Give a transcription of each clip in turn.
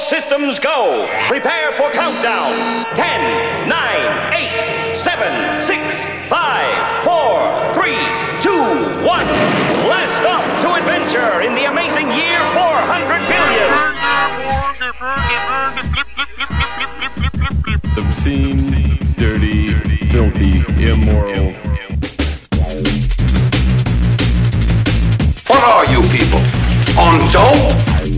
systems go. Prepare for countdown. 10, 9, 8, 7, 6, 5, 4, 3, 2, 1. Blast off to adventure in the amazing year 400 billion. Obscene, dirty, filthy, immoral. What are you people? On dope?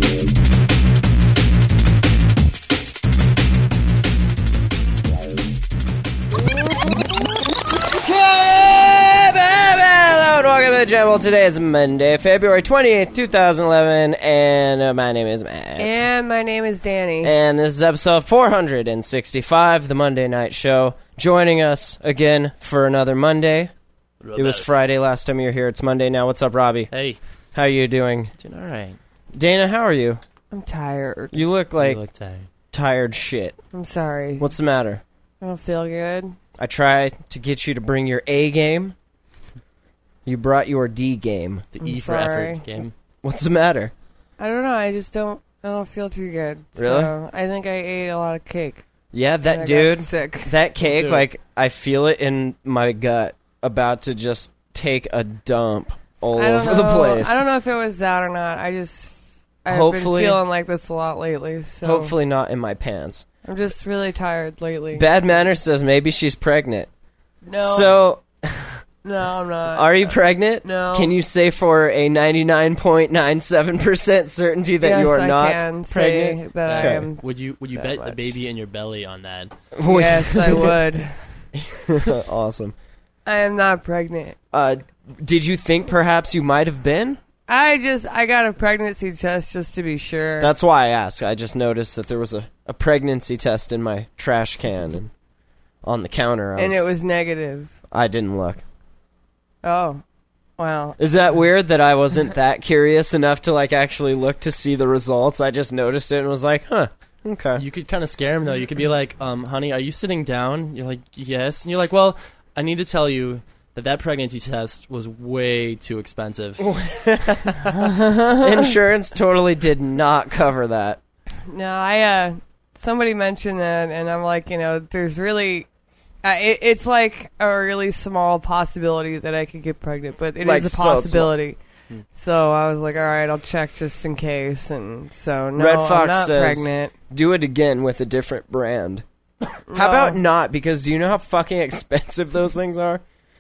Welcome to the channel. Today is Monday, February 28th, 2011, and my name is Matt. And my name is Danny. And this is episode 465, the Monday Night Show. Joining us again for another Monday. It was Friday last time you were here. It's Monday now. What's up, Robbie? Hey. How are you doing? Doing all right. Dana, how are you? I'm tired. You look like You look tired. tired shit. I'm sorry. What's the matter? I don't feel good. I try to get you to bring your A game. You brought your D game. The I'm E for sorry. effort game. What's the matter? I don't know. I don't feel too good. Really? So I think I ate a lot of cake. Yeah, And I that got dude, sick. that cake, Dude. like, I feel it in my gut, about to just take a dump all I don't over the know. place. I don't know if it was that or not. I've Hopefully- been feeling like this a lot lately. So Hopefully not in my pants. I'm just really tired lately. Bad Manners says maybe she's pregnant. No. So, No, I'm not. are you pregnant? No. Can you say for a 99.97% certainty that yes, you are I not can pregnant? say that Okay. I am. Would you That bet the much. baby in your belly on that? Yes, I would. Awesome. I am not pregnant. Did you think perhaps you might have been? I got a pregnancy test just to be sure. That's why I asked. I just noticed that there was a pregnancy test in my trash can and on the counter. And it was negative. I didn't look. Oh, wow. Is that weird that I wasn't that curious enough to like actually look to see the results? I just noticed it and was like, huh, okay. You could kind of scare him, though. You could be like, honey, are you sitting down? You're like, yes. And you're like, well, I need to tell you that pregnancy test was way too expensive. Insurance totally did not cover that. No, somebody mentioned that, and I'm like, there's really, it's like a really small possibility that I could get pregnant, but it Like, is a so small. possibility. So I was like, all right, I'll check just in case, and so no, Red Fox I'm not says, pregnant. do it again with a different brand. How about not? Because do you know how fucking expensive those things are?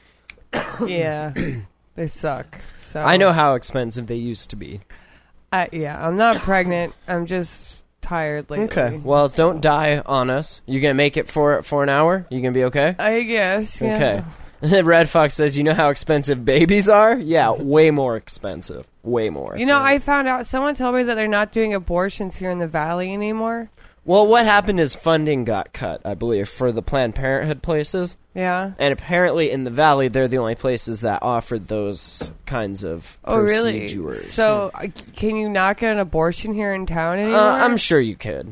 Yeah, they suck. So I know how expensive they used to be. Yeah, I'm not pregnant. I'm just tired lately. Okay. Well, don't die on us. You gonna make it for an hour? You gonna be okay? I guess. Yeah. Okay. Red Fox says, you know how expensive babies are? Yeah, way more expensive. Way more. I found out, someone told me that they're not doing abortions here in the Valley anymore. Well, what happened is funding got cut, I believe, for the Planned Parenthood places. Yeah. And apparently in the Valley, they're the only places that offered those kinds of Oh, really? procedures. So, can you not get an abortion here in town anymore? I'm sure you could.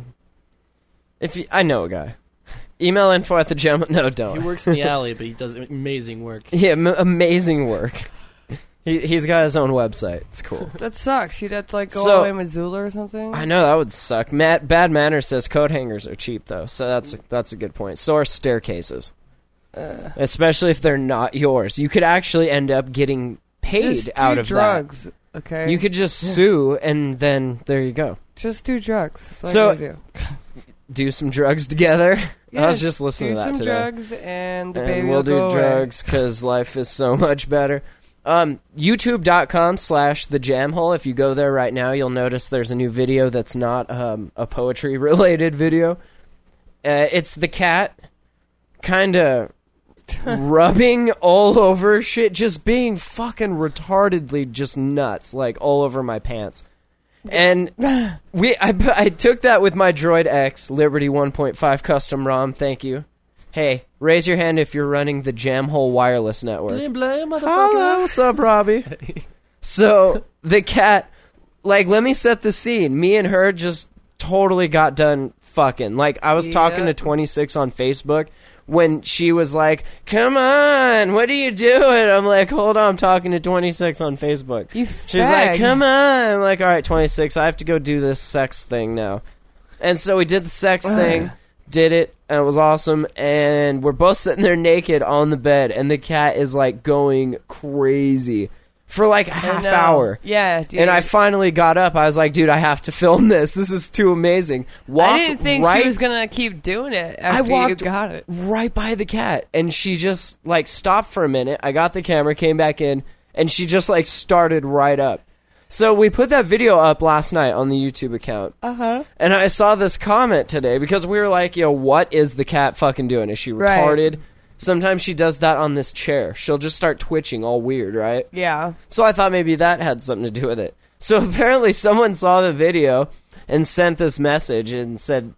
I know a guy. Email info at the gem. No, He don't. works in the alley, but he does amazing work. Yeah, amazing work. He's got his own website. It's cool. That sucks. You'd have to, go So- all the way to Missoula or something? I know, that would suck. Bad Manners says coat hangers are cheap, though, so that's a good point. So are staircases. Especially if they're not yours. You could actually end up getting paid Just out do of drugs, okay? You could just sue, and then there you go. Just do drugs. That's all So- you gotta do. Do some drugs together. I was Yeah, just listening to that do some today. drugs, and the And baby we'll will do go away. drugs because life is so much better. YouTube.com/thejamhole. If you go there right now, you'll notice there's a new video that's not a poetry-related video. It's the cat kind of rubbing all over shit, just being fucking retardedly just nuts, like all over my pants. And I took that with my Droid X Liberty 1.5 custom ROM. Thank you. Hey, raise your hand if you're running the Jamhole wireless network. Hello, what's up, Robbie? So the cat, let me set the scene. Me and her just totally got done fucking. I was talking to 26 on Facebook when she was like, come on, what are you doing? I'm like, hold on, I'm talking to 26 on Facebook. You She's like, come on. I'm like, all right, 26, I have to go do this sex thing now. And so we did the sex thing, did it, and it was awesome. And we're both sitting there naked on the bed, and the cat is like going crazy for like a half hour. Yeah, dude. And I finally got up. I was like, dude, I have to film this. This is too amazing. I didn't think she was going to keep doing it after you got it. Right by the cat, and she just like stopped for a minute. I got the camera, came back in, and she just like started right up. So we put that video up last night on the YouTube account. And I saw this comment today because we were like, what is the cat fucking doing? Is she retarded? Right. Sometimes she does that on this chair. She'll just start twitching all weird, right? Yeah. So I thought maybe that had something to do with it. So apparently someone saw the video and sent this message and said,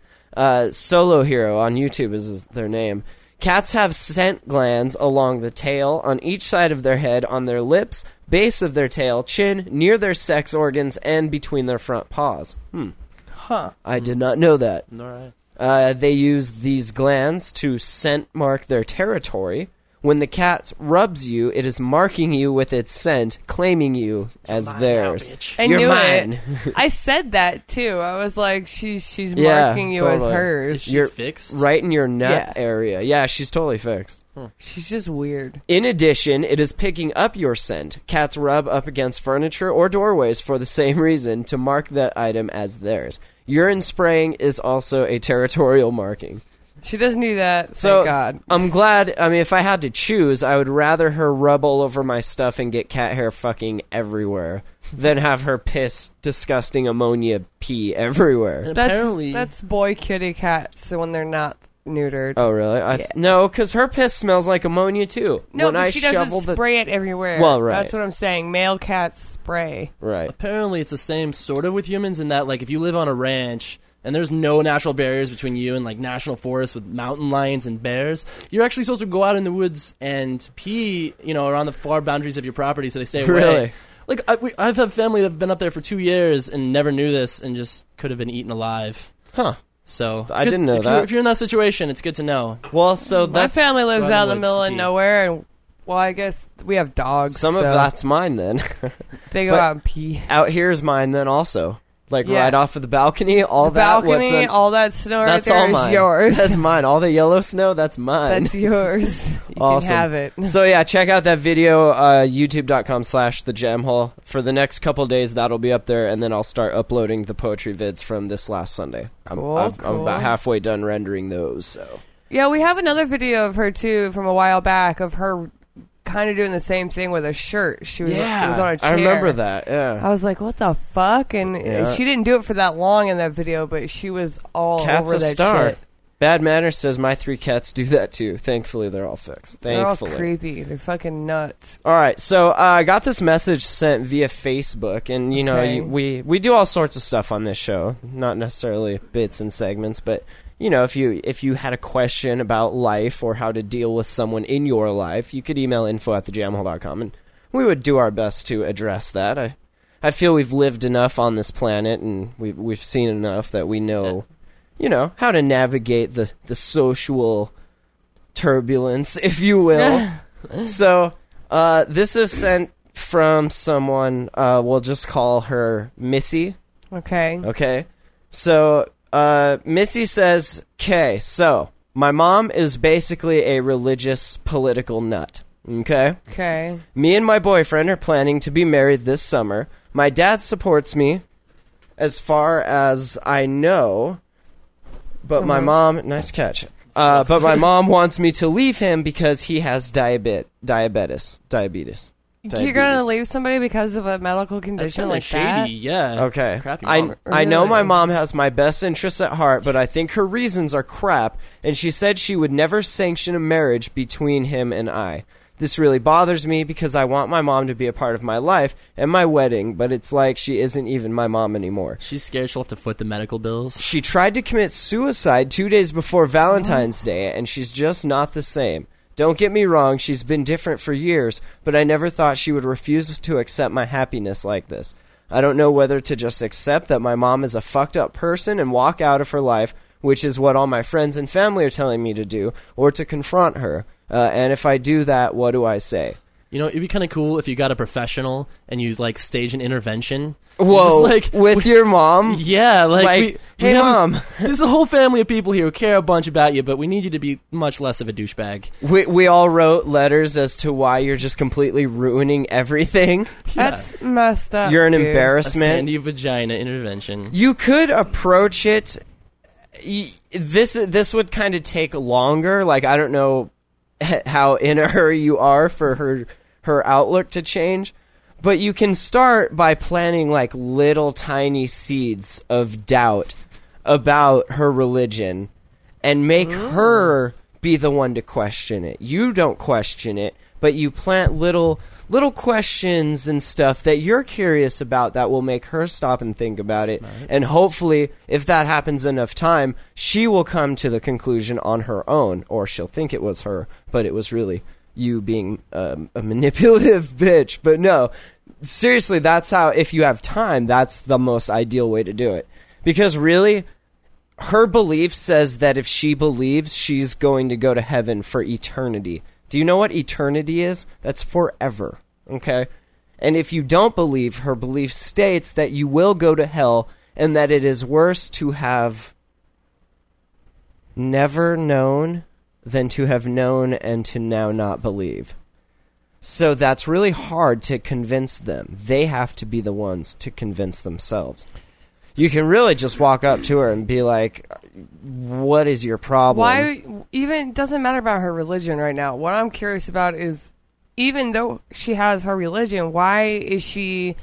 Solo Hero on YouTube is their name. Cats have scent glands along the tail, on each side of their head, on their lips, base of their tail, chin, near their sex organs, and between their front paws. Huh. I did not know that. All right. They use these glands to scent mark their territory. When the cat rubs you, it is marking you with its scent, claiming you as theirs. Bitch. I You're knew mine. it. I said that too. I was like, she's marking you totally. as hers. Is she You're fixed? right in your nut area. Yeah, she's totally fixed. She's just weird. In addition, it is picking up your scent. Cats rub up against furniture or doorways for the same reason, to mark that item as theirs. Urine spraying is also a territorial marking. She doesn't do that, So, thank God. I'm glad. I mean, if I had to choose, I would rather her rub all over my stuff and get cat hair fucking everywhere than have her piss disgusting ammonia pee everywhere. That's boy kitty cats when they're not neutered. Oh, really? No, because her piss smells like ammonia, too. No, when but I she doesn't shovel spray it everywhere. Well, right. That's what I'm saying. Male cats spray. Right. Apparently, it's the same sort of with humans in that, like, if you live on a ranch and there's no natural barriers between you and, like, national forests with mountain lions and bears, you're actually supposed to go out in the woods and pee, around the far boundaries of your property so they stay away. Really? Like, I've had family that have been up there for 2 years and never knew this and just could have been eaten alive. Huh. So I didn't know that. If you're in that situation, it's good to know. Well, so My that's... family lives right out in the in the middle of woods. nowhere, and well, I guess we have dogs. Some of so that's mine, then. they go but- out and pee. Out here is mine, then, also. Like, Yeah. right off of the balcony, all The that... balcony, all that snow right that's there all is mine. yours. That's mine. All the yellow snow, that's mine. That's yours. You Awesome. can have it. So yeah, check out that video, youtube.com/thejamhole. For the next couple days, that'll be up there, and then I'll start uploading the poetry vids from this last Sunday. I'm about halfway done rendering those, so... Yeah, we have another video of her, too, from a while back, of her kind of doing the same thing with a shirt. She was, it was on a chair. I remember that, yeah. I was like, what the fuck? And she didn't do it for that long in that video, but she was all Cat's over a that star. shit. Bad Manners says my 3 cats do that too. Thankfully, they're all fixed. Thankfully. They're all creepy. They're fucking nuts. All right, so I got this message sent via Facebook, and Okay. we do all sorts of stuff on this show, not necessarily bits and segments, but if you had a question about life or how to deal with someone in your life, you could email info@thejamhole.com, and we would do our best to address that. I feel we've lived enough on this planet, and we've seen enough that we know. How to navigate the social turbulence, if you will. So, this is sent from someone, we'll just call her Missy. Okay. Okay? So, Missy says, okay, so, my mom is basically a religious political nut. Okay? Okay. Me and my boyfriend are planning to be married this summer. My dad supports me, as far as I know... But my mom, nice catch. But my mom wants me to leave him because he has diabetes. You're gonna leave somebody because of a medical That's condition kind of like shady. that? Yeah. Okay. Crappy I mom. know my Really? mom has my best interests at heart, but I think her reasons are crap, and she said she would never sanction a marriage between him and I. This really bothers me because I want my mom to be a part of my life and my wedding, but it's like she isn't even my mom anymore. She's scared she'll have to foot the medical bills. She tried to commit suicide 2 days before Valentine's Day, and she's just not the same. Don't get me wrong, she's been different for years, but I never thought she would refuse to accept my happiness like this. I don't know whether to just accept that my mom is a fucked up person and walk out of her life, which is what all my friends and family are telling me to do, or to confront her. And if I do that, what do I say? You know, it'd be kind of cool if you got a professional and you like stage an intervention. Whoa, Just, with your mom? Yeah, Like, hey, Mom. There's a whole family of people here who care a bunch about you, but we need you to be much less of a douchebag. We all wrote letters as to why you're just completely ruining everything. That's messed up. You're an dude. A embarrassment. sandy vagina intervention. You could approach it. This would kind of take longer. Like, I don't know how in a hurry you are for her outlook to change. But you can start by planting like little tiny seeds of doubt about her religion and make her be the one to question it. You don't question it, but you plant little questions and stuff that you're curious about that will make her stop and think about it. And hopefully, if that happens enough time, she will come to the conclusion on her own, or she'll think it was her, but it was really you being a manipulative bitch. But no, seriously, that's how, if you have time, that's the most ideal way to do it. Because really, her belief says that if she believes, she's going to go to heaven for eternity. Do you know what eternity is? That's forever, okay? And if you don't believe, her belief states that you will go to hell and that it is worse to have never known than to have known and to now not believe. So that's really hard to convince them. They have to be the ones to convince themselves. You can really just walk up to her and be like, what is your problem? Why even, it doesn't matter about her religion right now. What I'm curious about is, even though she has her religion, why is she,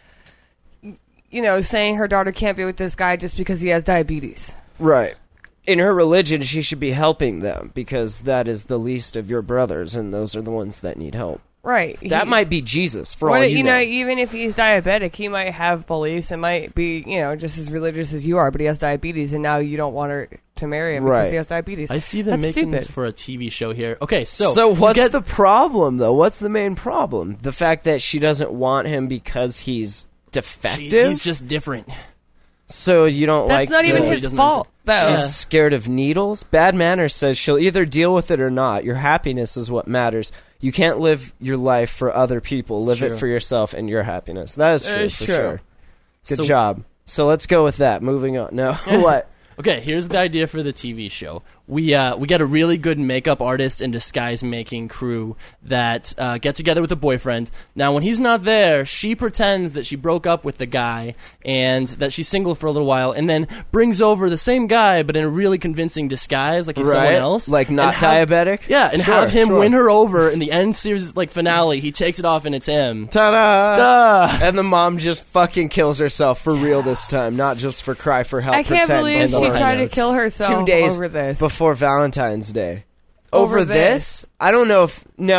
saying her daughter can't be with this guy just because he has diabetes? Right. In her religion, she should be helping them because that is the least of your brothers, and those are the ones that need help. Right. That might be Jesus, for all you know. Even if he's diabetic, he might have beliefs and might be, just as religious as you are, but he has diabetes, and now you don't want her to marry him because he has diabetes. I see them That's making stupid. this for a TV show here. Okay, so what's the problem, though? What's the main problem? The fact that she doesn't want him because he's defective? He's just different. So you don't That's not even his fault, though. She's scared of needles? Bad Manners says she'll either deal with it or not. Your happiness is what matters. You can't live your life for other people. Live it for yourself and your happiness. That is true, for sure. Good job. So let's go with that. Moving on. No, what? Okay, here's the idea for the TV show. We get a really good makeup artist and disguise making crew that get together with a boyfriend. Now, when he's not there, she pretends that she broke up with the guy and that she's single for a little while, and then brings over the same guy but in a really convincing disguise, like he's someone else, like not diabetic. Yeah, and have him win her over in the end series finale. He takes it off and it's him. Ta-da! And the mom just fucking kills herself for real this time, not just for cry for help. I can't believe she tried to notes. kill herself 2 days over this. before Valentine's Day. Over this? I don't know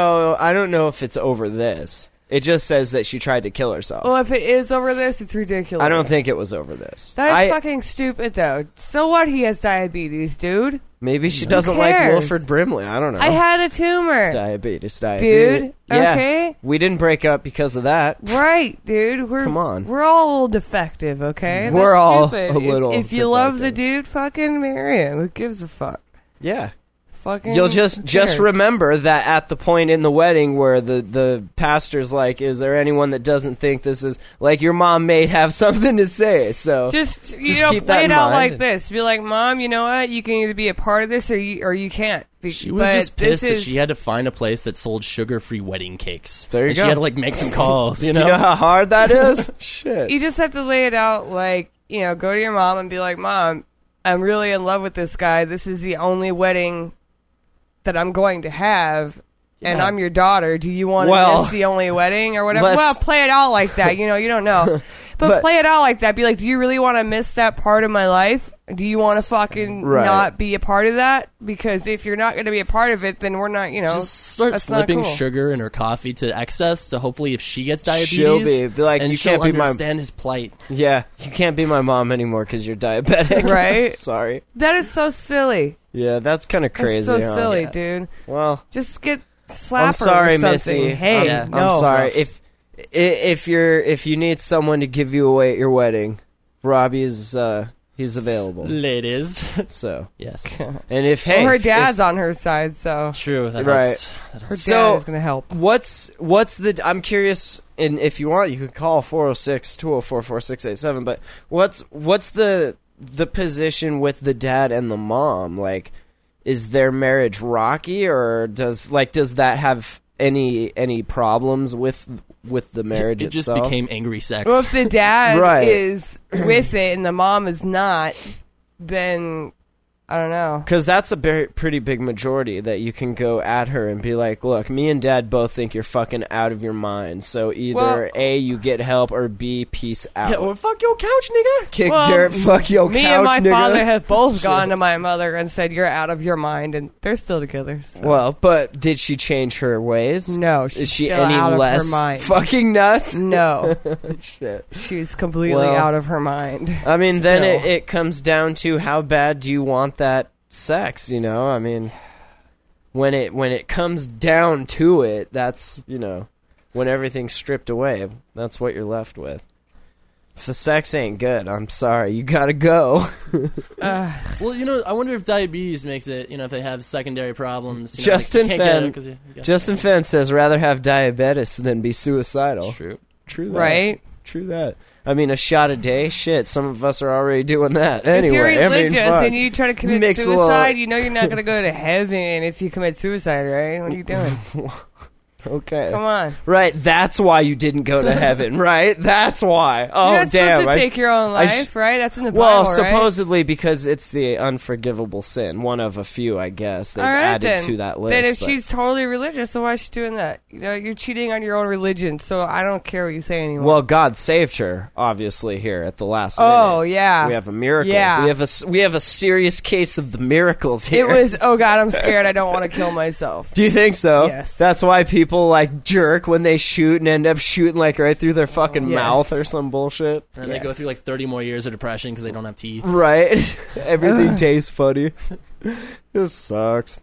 if it's over this. It just says that she tried to kill herself. Well, if it is over this, it's ridiculous. I don't think it was over this. That's fucking stupid, though. So what? He has diabetes, dude. Maybe she doesn't like Wilford Brimley. I don't know. I had a tumor. Diabetes. Dude, yeah. okay? We didn't break up because of that. Right, dude. Come on. We're all a little defective, okay? We're That's all stupid. a little If you love the defective. dude, fucking marry him. Who gives a fuck? Yeah. Fucking You'll just remember that at the point in the wedding where the pastor's like, is there anyone that doesn't think this is, like, your mom may have something to say, so Just keep that play in it out mind. like this. Be like, Mom, you know what? You can either be a part of this or you can't. She was just pissed that she had to find a place that sold sugar-free wedding cakes. There you and go. She had to make some calls. You know? Do you know how hard that is? Shit. You just have to lay it out like, go to your mom and be like, Mom, I'm really in love with this guy. This is the only wedding that I'm going to have, and I'm your daughter. Do you want to miss the only wedding or whatever? Well, play it out like that. You don't know. But play it out like that. Be like, do you really want to miss that part of my life? Do you want to fucking not be a part of that? Because if you're not going to be a part of it, then we're not, Just start slipping sugar in her coffee to excess to hopefully if she gets diabetes, she'll be like, and you she'll can't be understand his plight. Yeah, you can't be my mom anymore because you're diabetic. Right? Sorry. That is so silly. Yeah, that's kind of crazy. That's so silly, Yeah. dude. Well, just get slapper. I'm sorry, or something. Missy. Hey, I'm no. sorry. If you need someone to give you away at your wedding, Robbie is He's available. Ladies. So, Yes. and if Well, her if- dad's on her side, so True. That Right. helps. her dad So- is going to help. What's the? I'm curious, and if you want, you could call 406-204-4687. But what's the position with the dad and the mom? Like, is their marriage rocky, or does that have any problems with the marriage It just itself? became angry sex. Well, if the dad Right. is with it and the mom is not, then I don't know. Because that's a pretty big majority that you can go at her and be like, look, me and dad both think you're fucking out of your mind. So either Well- A, you get help, or B, peace out. Yeah, or fuck your couch, nigga. Kick Well, dirt, fuck your Me couch, and my nigga. father have both gone to my mother and said, you're out of your mind, and they're still together. So. Well, but did she change her ways? No, she's Is she still any out of less her mind. fucking nuts? No, Shit. she's completely Well, out of her mind. I mean, then Still. it comes down to how bad do you want that sex, you know? I mean, when it comes down to it, that's, you know, when everything's stripped away, that's what you're left with. If the sex ain't good, I'm sorry, you gotta go. Well, you know, I wonder if diabetes makes it, you know, if they have secondary problems. You know, Justin like, you can't get it Fenn- 'cause you got- Justin Fenn says rather have diabetes than be suicidal. True. True that. Right? True that. I mean, a shot a day, shit, some of us are already doing that. Anyway, if you're religious I mean, fuck. and you try to commit Mix a little- suicide, you know you're not going to go to heaven if you commit suicide, right? What are you doing? Okay. Come on. Right, that's why you didn't go to heaven, right? That's why. Oh, You're not damn. supposed to take your own I sh- life, right? That's in the well, Bible, right? supposedly because it's the unforgivable sin, one of a few, I guess. They've All right, added then. to that list. Then if but- she's totally religious, so why is she doing that? You know, you're cheating on your own religion, so I don't care what you say anymore. well, God saved her, obviously, here at the last oh, minute. yeah. We have a miracle. Yeah. We have a serious case of the miracles here. It was, oh, God, I'm scared. I don't want to kill myself. Do you think so? Yes. That's why people like jerk when they shoot and end up shooting like right through their fucking Yes. mouth or some bullshit. And then they go through like 30 more years of depression because they don't have teeth. Right? Everything tastes funny. This sucks.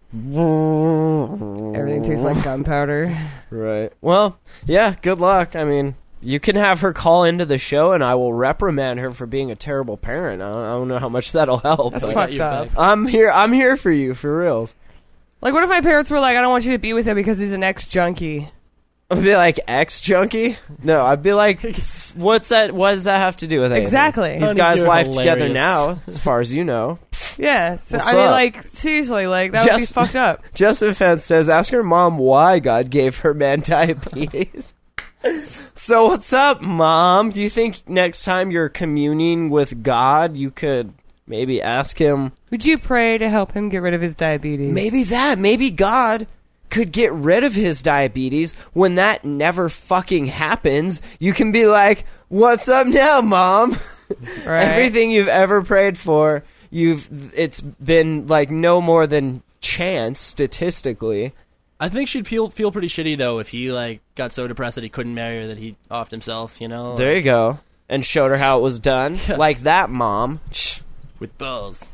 Everything tastes like gunpowder. Right. Well, yeah, good luck. I mean, you can have her call into the show and I will reprimand her for being a terrible parent. I don't know how much that'll help. That's but got fucked your up. back. I'm here for you, for reals. Like, what if my parents were like, I don't want you to be with him because he's an ex-junkie? I'd be like, ex-junkie? No, I'd be like, what's that? What does that have to do with anything? Exactly. These Honey, guys' you're life together hilarious. now, as far as you know. Yeah. So, What's I mean, up? like, seriously, like, that would be Just- fucked up. Justin Fentz says, ask her mom why God gave her man diabetes. So what's up, Mom? Do you think next time you're communing with God, you could maybe ask him, Would you pray to help him get rid of his diabetes? maybe God could get rid of his diabetes. When that never fucking happens, you can be like, what's up now, Mom? Right? Everything you've ever prayed for, it's been like no more than chance statistically. I think she'd feel pretty shitty though if he like got so depressed that he couldn't marry her that he offed himself. You know, There you go. And showed her how it was done. Like that, Mom. with balls.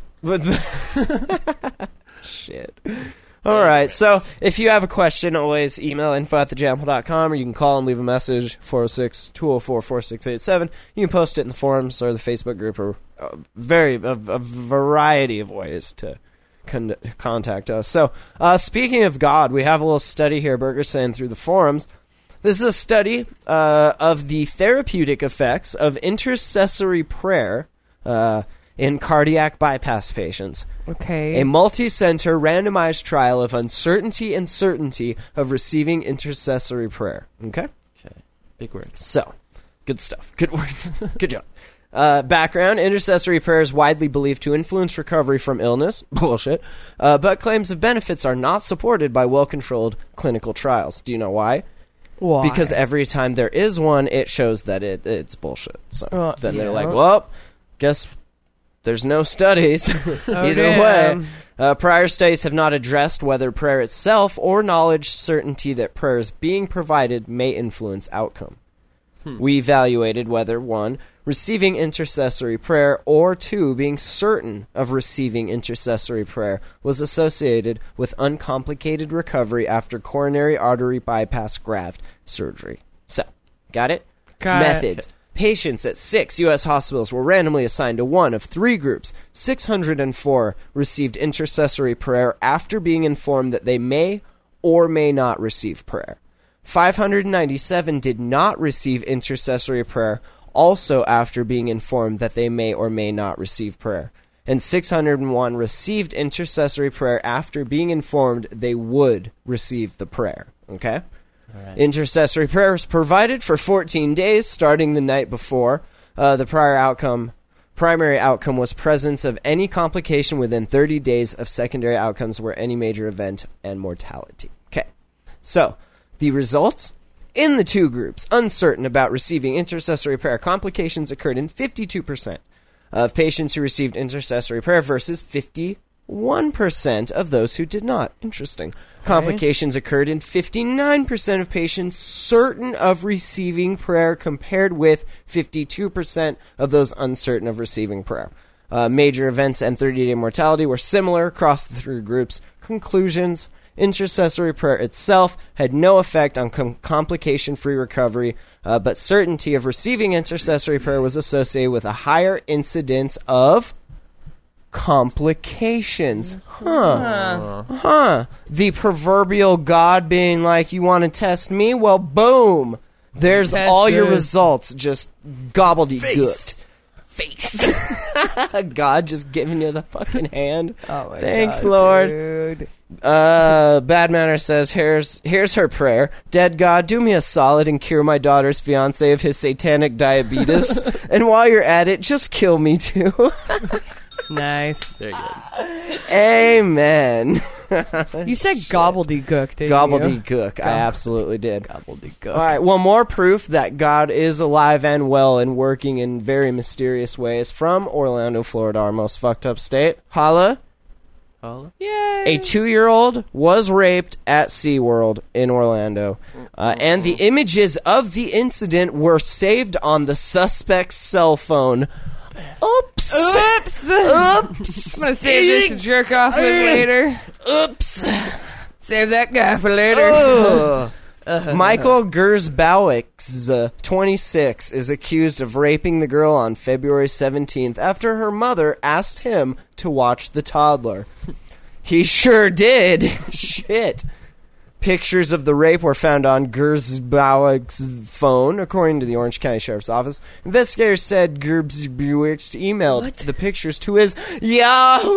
Shit. All right. So if you have a question, always email info@thejamhole.com, or you can call and leave a message, 406-204-4687. You can post it in the forums or the Facebook group, or a variety of ways to contact us. So speaking of God, we have a little study here, Burger saying, through the forums. This is a study of the therapeutic effects of intercessory prayer in cardiac bypass patients. Okay. A multi-center randomized trial of uncertainty and certainty of receiving intercessory prayer. Okay? Big words. So, good stuff. Good words. Good job. Background: intercessory prayer is widely believed to influence recovery from illness. Bullshit. But claims of benefits are not supported by well-controlled clinical trials. Do you know why? Why? Because every time there is one, it shows that it's bullshit. So then they're yeah. like, well, guess there's no studies. Either damn. way. Prior studies have not addressed whether prayer itself or knowledge certainty that prayers being provided may influence outcome. We evaluated whether 1, receiving intercessory prayer, or 2, being certain of receiving intercessory prayer was associated with uncomplicated recovery after coronary artery bypass graft surgery. So, got it? Got it. Methods. Patients at 6 U.S. hospitals were randomly assigned to one of 3 groups. 604 received intercessory prayer after being informed that they may or may not receive prayer. 597 did not receive intercessory prayer, also after being informed that they may or may not receive prayer. And 601 received intercessory prayer after being informed they would receive the prayer. Okay? Right. Intercessory prayer is provided for 14 days, starting the night before. The primary outcome was presence of any complication within 30 days. Of secondary outcomes were any major event and mortality. Okay, so the results in the 2 groups uncertain about receiving intercessory prayer, complications occurred in 52% of patients who received intercessory prayer versus 51% of those who did not. Interesting. Complications occurred in 59% of patients certain of receiving prayer compared with 52% of those uncertain of receiving prayer. Major events and 30-day mortality were similar across the 3 groups. Conclusions: intercessory prayer itself had no effect on complication-free recovery, but certainty of receiving intercessory prayer was associated with a higher incidence of complications. The proverbial God being like, you want to test me? Well, boom. There's all your results. Just gobbledygooked. Face. God just giving you the fucking hand. Oh my Thanks, God, Lord. dude. Bad Manner says, here's her prayer. Dead God, do me a solid and cure my daughter's fiancé of his satanic diabetes. And while you're at it, just kill me too. Nice. Very good. Amen. You said gobbledygook, didn't you? Gobbledygook. I absolutely did. Gobbledygook. All right, one more proof that God is alive and well and working in very mysterious ways from Orlando, Florida, our most fucked up state. Holla. Yay. A 2-year-old was raped at SeaWorld in Orlando. And the images of the incident were saved on the suspect's cell phone. Oops. Oops. Oops. I'm gonna save this to jerk off with later. Oops. Save that guy for later. Michael Gersbowicz, 26, is accused of raping the girl on February 17th after her mother asked him to watch the toddler. He sure did. Shit. Pictures of the rape were found on Gersbowicz's phone, according to the Orange County Sheriff's Office. Investigators said Gersbowicz emailed the pictures to his Yahoo!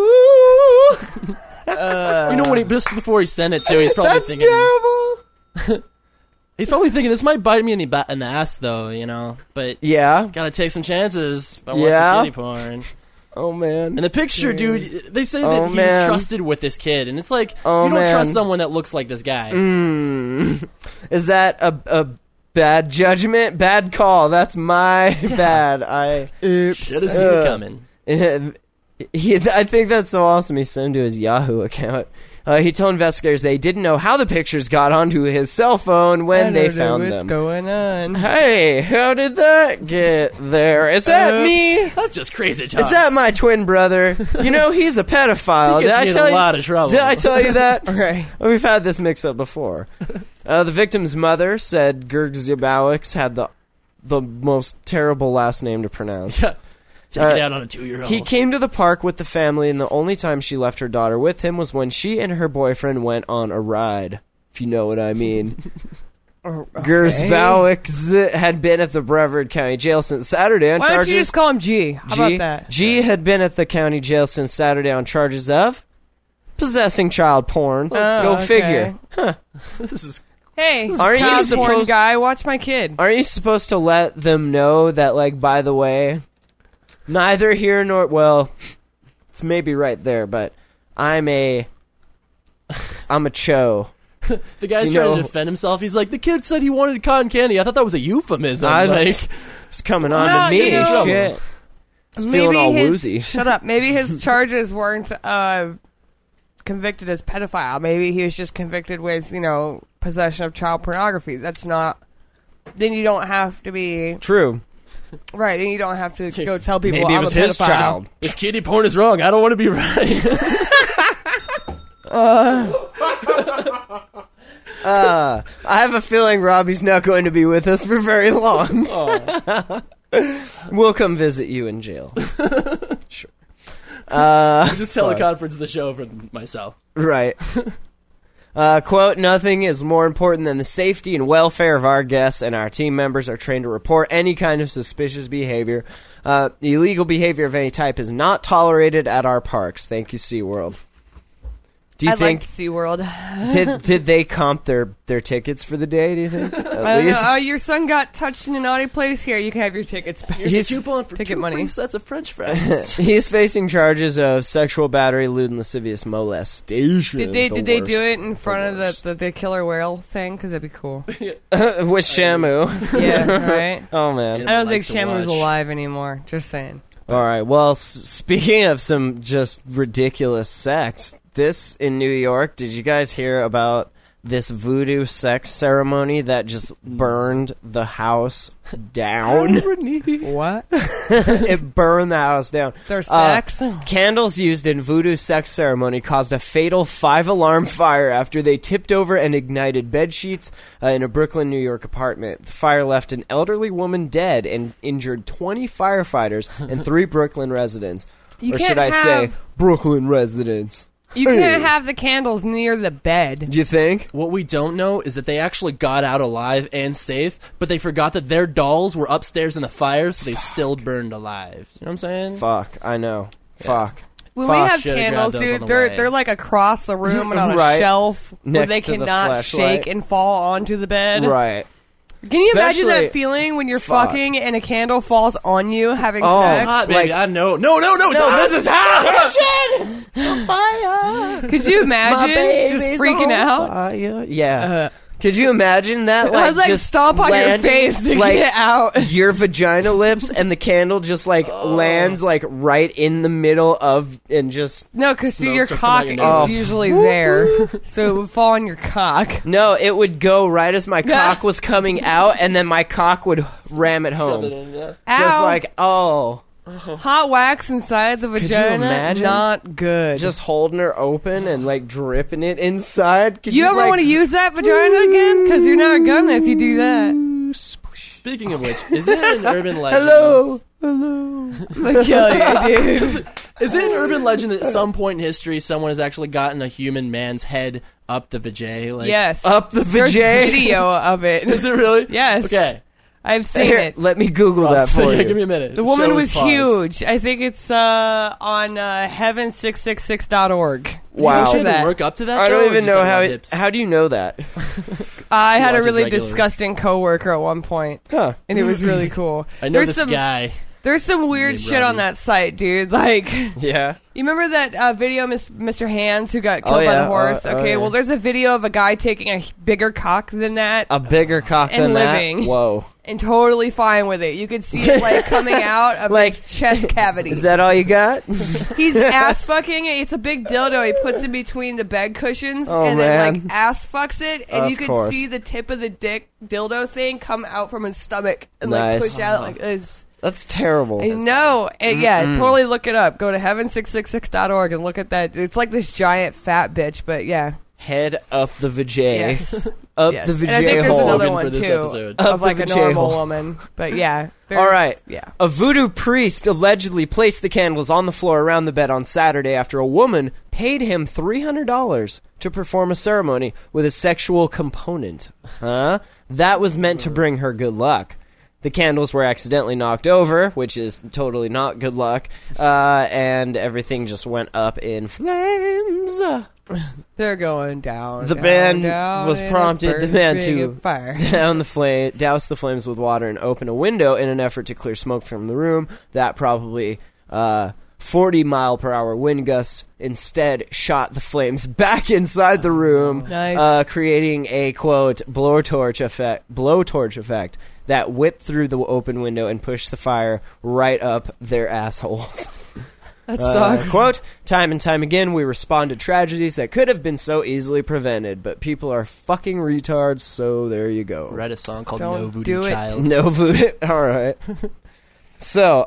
You know, just before he sent it to, he's probably That's thinking... terrible! He's probably thinking, this might bite me in the ass, though, you know? But Yeah. gotta take some chances if I want Yeah. some kitty porn. Oh, man. And the picture, dude, they say that he man. was trusted with this kid. And it's like, Oh, you don't man. trust someone that looks like this guy. Is that a bad judgment? Bad call. That's my bad. Should have seen it coming. I think that's so awesome. He sent him to his Yahoo account. He told investigators they didn't know how the pictures got onto his cell phone when they found them. What's going on? Hey, how did that get there? Is that me? That's just crazy talk. Is that my twin brother? You know, he's a pedophile. He gets Did me I in tell a you? lot of trouble. Did I tell you that? Right. We've had this mix-up before. The victim's mother said Gersbowicz had the most terrible last name to pronounce. Take it out on a 2-year-old. He came to the park with the family, and the only time she left her daughter with him was when she and her boyfriend went on a ride, if you know what I mean. Gersbowicz had been at the Brevard County Jail since Saturday on Why charges... don't you just call him G? How about that? G had been at the county jail since Saturday on charges of possessing child porn. Go okay. figure. This is... Hey, Aren't you child porn supposed- guy, watch my kid. Aren't you supposed to let them know that, like, by the way... Neither here nor... Well, it's maybe right there, but I'm a cho. The guy's You trying know- to defend himself. He's like, the kid said he wanted cotton candy. I thought that was a euphemism. It's coming on No, to me. you know- Shit. It's feeling all woozy. Shut up. Maybe his charges weren't convicted as pedophile. Maybe he was just convicted with, possession of child pornography. That's not... Then you don't have to be... True. Right, then you don't have to go tell people Maybe it I'm was a his pedophile. child. If kitty porn is wrong, I don't want to be right. I have a feeling Robbie's not going to be with us for very long. We'll come visit you in jail. Sure. Just teleconference the show for myself. Right. Quote, nothing is more important than the safety and welfare of our guests, and our team members are trained to report any kind of suspicious behavior. Illegal behavior of any type is not tolerated at our parks. Thank you, SeaWorld. Do you I think liked SeaWorld. did they comp their tickets for the day, do you think? At least? Oh, your son got touched in a naughty place. Here, you can have your tickets back. Here's a coupon for ticket 2 money. free sets of French fries. He's facing charges of sexual battery, lewd, and lascivious molestation. Did they The do worst. it in front worst. of the killer whale thing? Because that'd be cool. With Shamu? Yeah, right. Oh man. I don't think Likes to Shamu's watch. alive anymore. Just saying. All right. Well, speaking of some just ridiculous sex, this in New York, did you guys hear about this voodoo sex ceremony that just burned the house down? What? It burned the house down. There's sex? Candles used in voodoo sex ceremony caused a fatal 5-alarm fire after they tipped over and ignited bed sheets in a Brooklyn, New York apartment. The fire left an elderly woman dead and injured 20 firefighters and 3 Brooklyn residents. You or can't should I say have- Brooklyn residents? You can't have the candles near the bed. Do you think? What we don't know is that they actually got out alive and safe, but they forgot that their dolls were upstairs in the fire, so they still burned alive. You know what I'm saying? Fuck, I know. Fuck. When Fuck. we have Should've candles, grabbed those dude, on the way. they're like across the room and on a Right. shelf where Next they to the cannot flashlight. shake and fall onto the bed. Right. Can you imagine Especially- that feeling when you're Fuck. fucking and a candle falls on you having Oh. It's sex? hot, Like- baby. I know. No, it's No, hot. this is hot. Fire. Could you My imagine baby's just freaking on out? fire. Yeah. Could you imagine that? I was like, just stomp on your landing, face to like, get out. your vagina lips, and the candle just like lands like right in the middle of, and just No, because Smoke your starts cock coming is out your nose. usually there, so it would fall on your cock. no, it would go right as my cock was coming out, and then my cock would ram it home. Ow. Just like, oh, Hot wax inside the you vagina, imagine? not good. just holding her open and like dripping it inside. Could you ever like, want to use that vagina again? Because you're not gonna if you do that. Speaking of which, is it an urban legend? Hello. I'm gonna kill you, dude. Is it an urban legend that at some point in history someone has actually gotten a human man's head up the vajay? Like, Yes. Up the There's vajay? video of it. Is it really? Yes. Okay. I've seen Here, it. let me Google that for Yeah, you. give me a minute. The woman Show was is paused. huge. I think it's on heaven666.org. You Wow. actually had that. to work up to that. I Joe, don't or even just know on how. my hips? How do you know that? I had a watches really regularly. disgusting coworker at one point, Huh. and it was really cool. I know There's this some, guy. There's some weird named shit on Robbie. that site, dude. Like, you Yeah. remember that video, Mr. Hands, who got killed by yeah. the horse? Oh, Okay, yeah. well, there's a video of a guy taking a bigger cock than that A bigger cock And than living. that. Whoa. and totally fine with it. You could see it, like, coming out of Like, his chest cavity. Is that all you got? He's ass fucking. It's a big dildo. He puts in between the bed cushions Oh, and then man. like ass fucks it, and Of you can course. see the tip of the dick dildo thing come out from his stomach and Nice. like push out like this. That's terrible. I know. And yeah, totally look it up. Go to heaven666.org and look at that. It's like this giant fat bitch, but yeah. Head up the vajay. Yes. Up Yes. the And I think vajay there's hole. another Slogan one for this too episode. Up of the like a vajay normal hole. woman. But yeah. All right. Yeah. A voodoo priest allegedly placed the candles on the floor around the bed on Saturday after a woman paid him $300 to perform a ceremony with a sexual component. Huh? That was meant to bring her good luck. The candles were accidentally knocked over, which is totally not good luck, and everything just went up in flames. They're going down. The down, band down was in a prompted the band ring to of fire. douse the flames with water and open a window in an effort to clear smoke from the room. That probably 40-mile-per-hour wind gusts instead shot the flames back inside the room, Nice. creating a quote blowtorch effect that whipped through the open window and pushed the fire right up their assholes. That sucks. Quote, time and time again, we respond to tragedies that could have been so easily prevented, but people are fucking retards, so there you go. Write a song called Don't No Voodoo do it. Child. No voodoo. All right. So,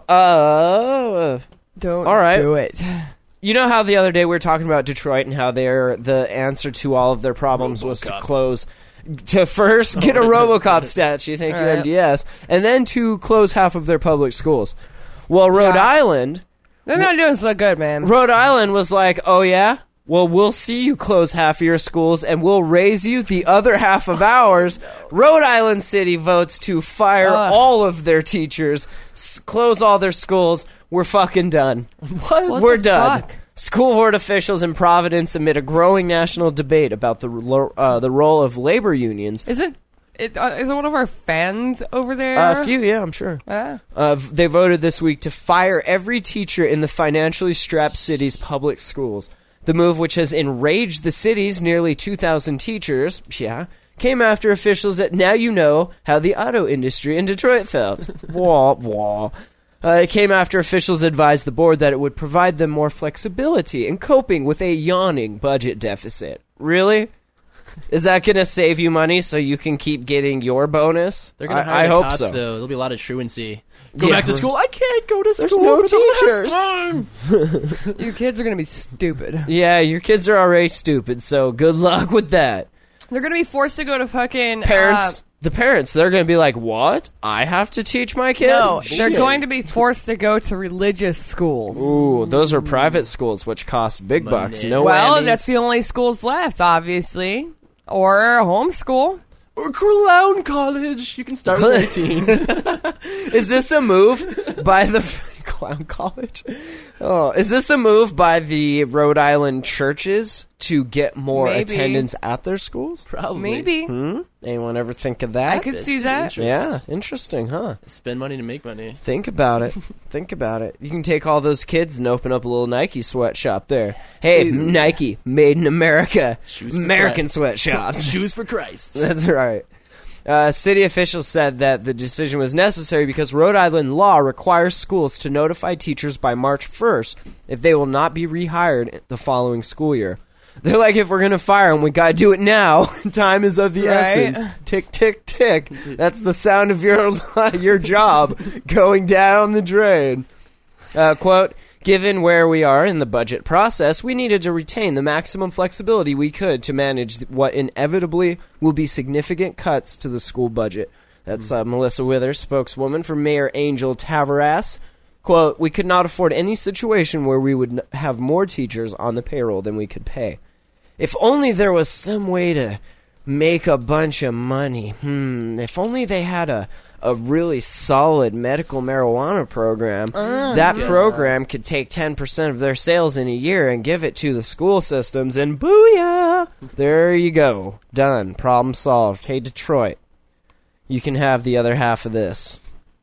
Don't all right. do it. you know how the other day we were talking about Detroit and how the answer to all of their problems was to close to first get a RoboCop statue, thank you, All right. MDS, and then to close half of their public schools. Well, Rhode Yeah. Island They're not doing so good, man. Rhode Island was like, oh yeah? Well, we'll see you close half of your schools and we'll raise you the other half of ours. Rhode Island City votes to fire Ugh. all of their teachers, close all their schools. We're fucking done. What We're the done. fuck? School board officials in Providence amid a growing national debate about the role of labor unions. Isn't it one of our fans over there? A few, yeah, I'm sure. Ah. They voted this week to fire every teacher in the financially strapped city's public schools. The move, which has enraged the city's nearly 2,000 teachers, came after officials at Now You Know How the Auto Industry in Detroit felt. Wah, wah. It came after officials advised the board that it would provide them more flexibility in coping with a yawning budget deficit. Really? Is that going to save you money so you can keep getting your bonus? They're going to I hire hope cops, so. though. There'll be a lot of truancy. Go Yeah. back to school. I can't go to There's school no for the teachers. last time. You kids are going to be stupid. Yeah, your kids are already stupid, so good luck with that. They're going to be forced to go to fucking... Parents, the parents, they're going to be like, what? I have to teach my kids? no, they're Shit. going to be forced to go to religious schools. Ooh, those are private schools, which cost big bucks. No Well, whammies. that's the only schools left, obviously. Or homeschool. Or Clown College. You can start with 18. Is this a move by the Clown College? Oh, is this a move by the Rhode Island churches to get more Maybe. attendance at their schools? Probably. Maybe. Anyone ever think of that? I could see that. Yeah, interesting, huh? Spend money to make money. Think about it. Think about it. You can take all those kids and open up a little Nike sweatshop there. Hey, Nike, made in America. Shoes for American Christ. sweatshops. Shoes for Christ. That's right. City officials said that the decision was necessary because Rhode Island law requires schools to notify teachers by March 1st if they will not be rehired the following school year. They're like, if we're going to fire them, we got to do it now. Time is of the Right. essence. Tick, tick, tick. That's the sound of your job going down the drain. Quote, given where we are in the budget process, we needed to retain the maximum flexibility we could to manage what inevitably will be significant cuts to the school budget. That's Melissa Withers, spokeswoman for Mayor Angel Tavares. Quote, we could not afford any situation where we would have more teachers on the payroll than we could pay. If only there was some way to make a bunch of money. If only they had a really solid medical marijuana program. That program could take 10% of their sales in a year and give it to the school systems, and booyah! There you go. Done. Problem solved. Hey, Detroit, you can have the other half of this.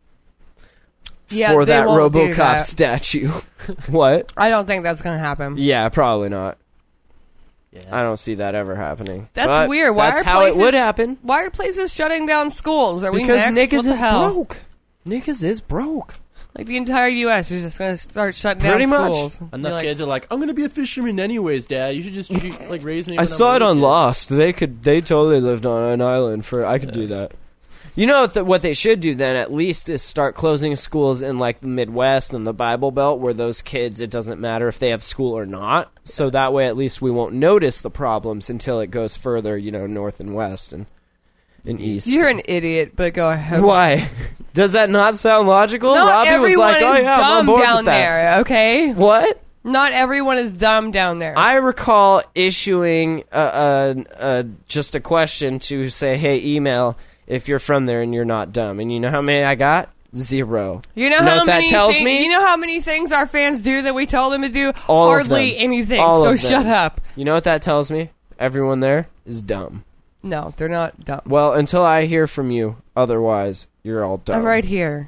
Yeah, for they that won't do RoboCop that. statue. What? I don't think that's going to happen. Yeah, probably not. Yeah. I don't see that ever happening. That's But weird. Why that's are how it places- would happen. Why are places shutting down schools? Are Because we next? niggas What the is hell? broke. Niggas is broke. Like the entire U.S. is just going to start shutting Pretty down much. schools. Be Enough like, kids are like, I'm going to be a fisherman anyways, Dad. You should just raise me. I when saw I'm it on raised." Lost. They totally lived on an island for. I could do that. You know what they should do then? At least is start closing schools in like the Midwest and the Bible Belt, where those kids, it doesn't matter if they have school or not. So that way, at least we won't notice the problems until it goes further, north and west and east. You're an idiot, but go ahead. Why? Does that not sound logical? Not Robbie was everyone like, "Oh is yeah, I'm on dumb board down with that." there, okay? What? Not everyone is dumb down there. I recall issuing just a question to say, "Hey, email if you're from there and you're not dumb." And you know how many I got? 0. You know how how what that many tells me? You know how many things our fans do that we told them to do? All of Hardly them. anything. All so of them. shut up. You know what that tells me? Everyone there is dumb. No, they're not dumb. Well, until I hear from you, otherwise, you're all dumb. I'm right here.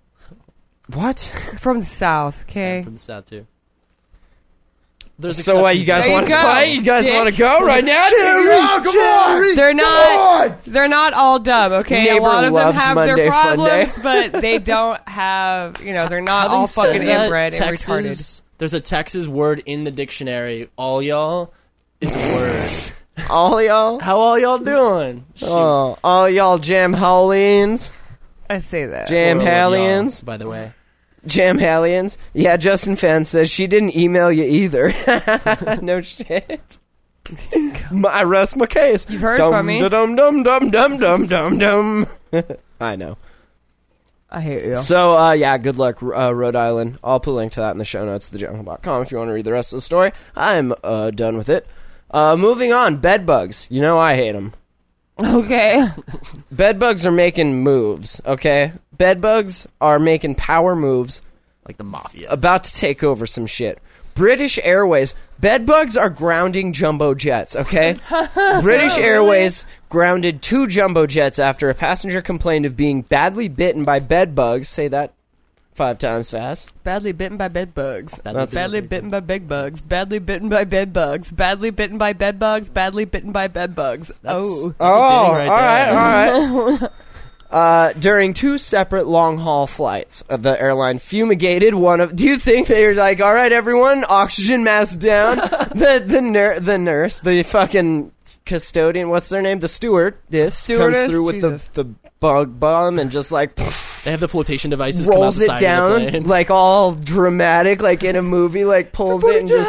What? From the South, okay? From the South, too. There's So what? You guys There you want to go, fight? You guys dick. want to go right now? Jerry! They're not all dumb, okay? Neighbor a lot of them loves have Monday their Fun Day. problems, but they don't have, they're not all fucking inbred and retarded. There's a Texas word in the dictionary. All y'all is a word. All y'all? How all y'all doing? Oh, all y'all jam Halleans? I say that. Jam Plural of y'all, Hallians? by the way. Jam Hallians? Yeah, Justin Fenn says she didn't email you either. No shit. I rest my case. You've heard from me. Dum dum dum dum dum dum dum. I know. I hate you. So, yeah, good luck, Rhode Island. I'll put a link to that in the show notes, thejungle.com, if you want to read the rest of the story. I'm done with it. Moving on, bed bugs. You know I hate them. Okay. Bed bugs are making moves, okay? Bed bugs are making power moves, Like the mafia. about to take over some shit. British Airways. Bed bugs are grounding jumbo jets, okay? British Airways grounded 2 jumbo jets after a passenger complained of being badly bitten by bed bugs. Say that 5 times fast. Badly bitten by bed bugs. That's- Badly bitten by big bugs. Badly bitten by bed bugs. Badly bitten by bed bugs. Badly bitten by bed bugs. Oh. Oh, right all right. During 2 separate long-haul flights, the airline fumigated one of... Do you think they were like, all right, everyone, oxygen mask down? the nurse, the fucking custodian, what's their name? The stewardess comes through with Jesus. the bug bomb and just like... They have the flotation devices. rolls come out it the side of the down, plane. like all dramatic, like in a movie, like pulls it and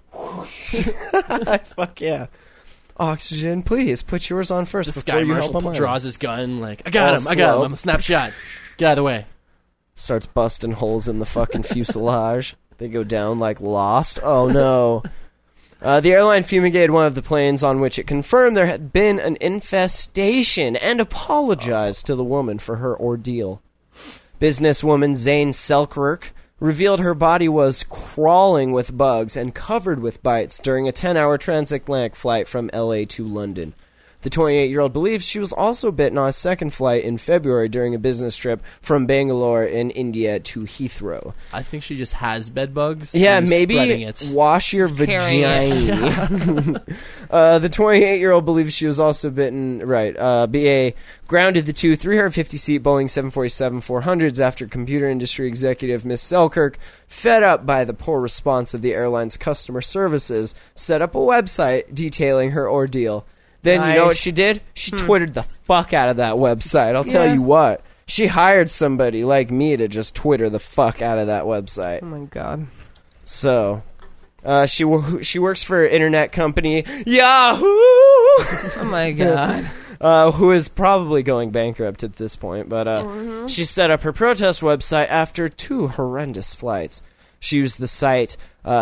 just... Fuck yeah. Oxygen, please put yours on first The before Sky you help Marshal him out. draws his gun, like, I got All him, I got slow. him, I'm a snapshot. Get out of the way. Starts busting holes in the fucking fuselage. They go down like Lost. Oh no. The airline fumigated one of the planes on which it confirmed there had been an infestation and apologized to the woman for her ordeal. Businesswoman Zane Selkirk revealed her body was crawling with bugs and covered with bites during a 10-hour transatlantic flight from LA to London. The 28-year-old believes she was also bitten on a second flight in February during a business trip from Bangalore in India to Heathrow. I think she just has bed bugs. Yeah, and maybe spreading it. wash your Carrying vagina. The 28-year-old believes she was also bitten. Right. BA grounded the 2 350-seat Boeing 747-400s after computer industry executive Miss Selkirk, fed up by the poor response of the airline's customer services, set up a website detailing her ordeal. Then you know what Nice. she did? She twittered the fuck out of that website. I'll tell Yes. you what. She hired somebody like me to just Twitter the fuck out of that website. Oh my god. So, she works for an internet company, Yahoo, Oh my god. who is probably going bankrupt at this point. But she set up her protest website after 2 horrendous flights. She used the site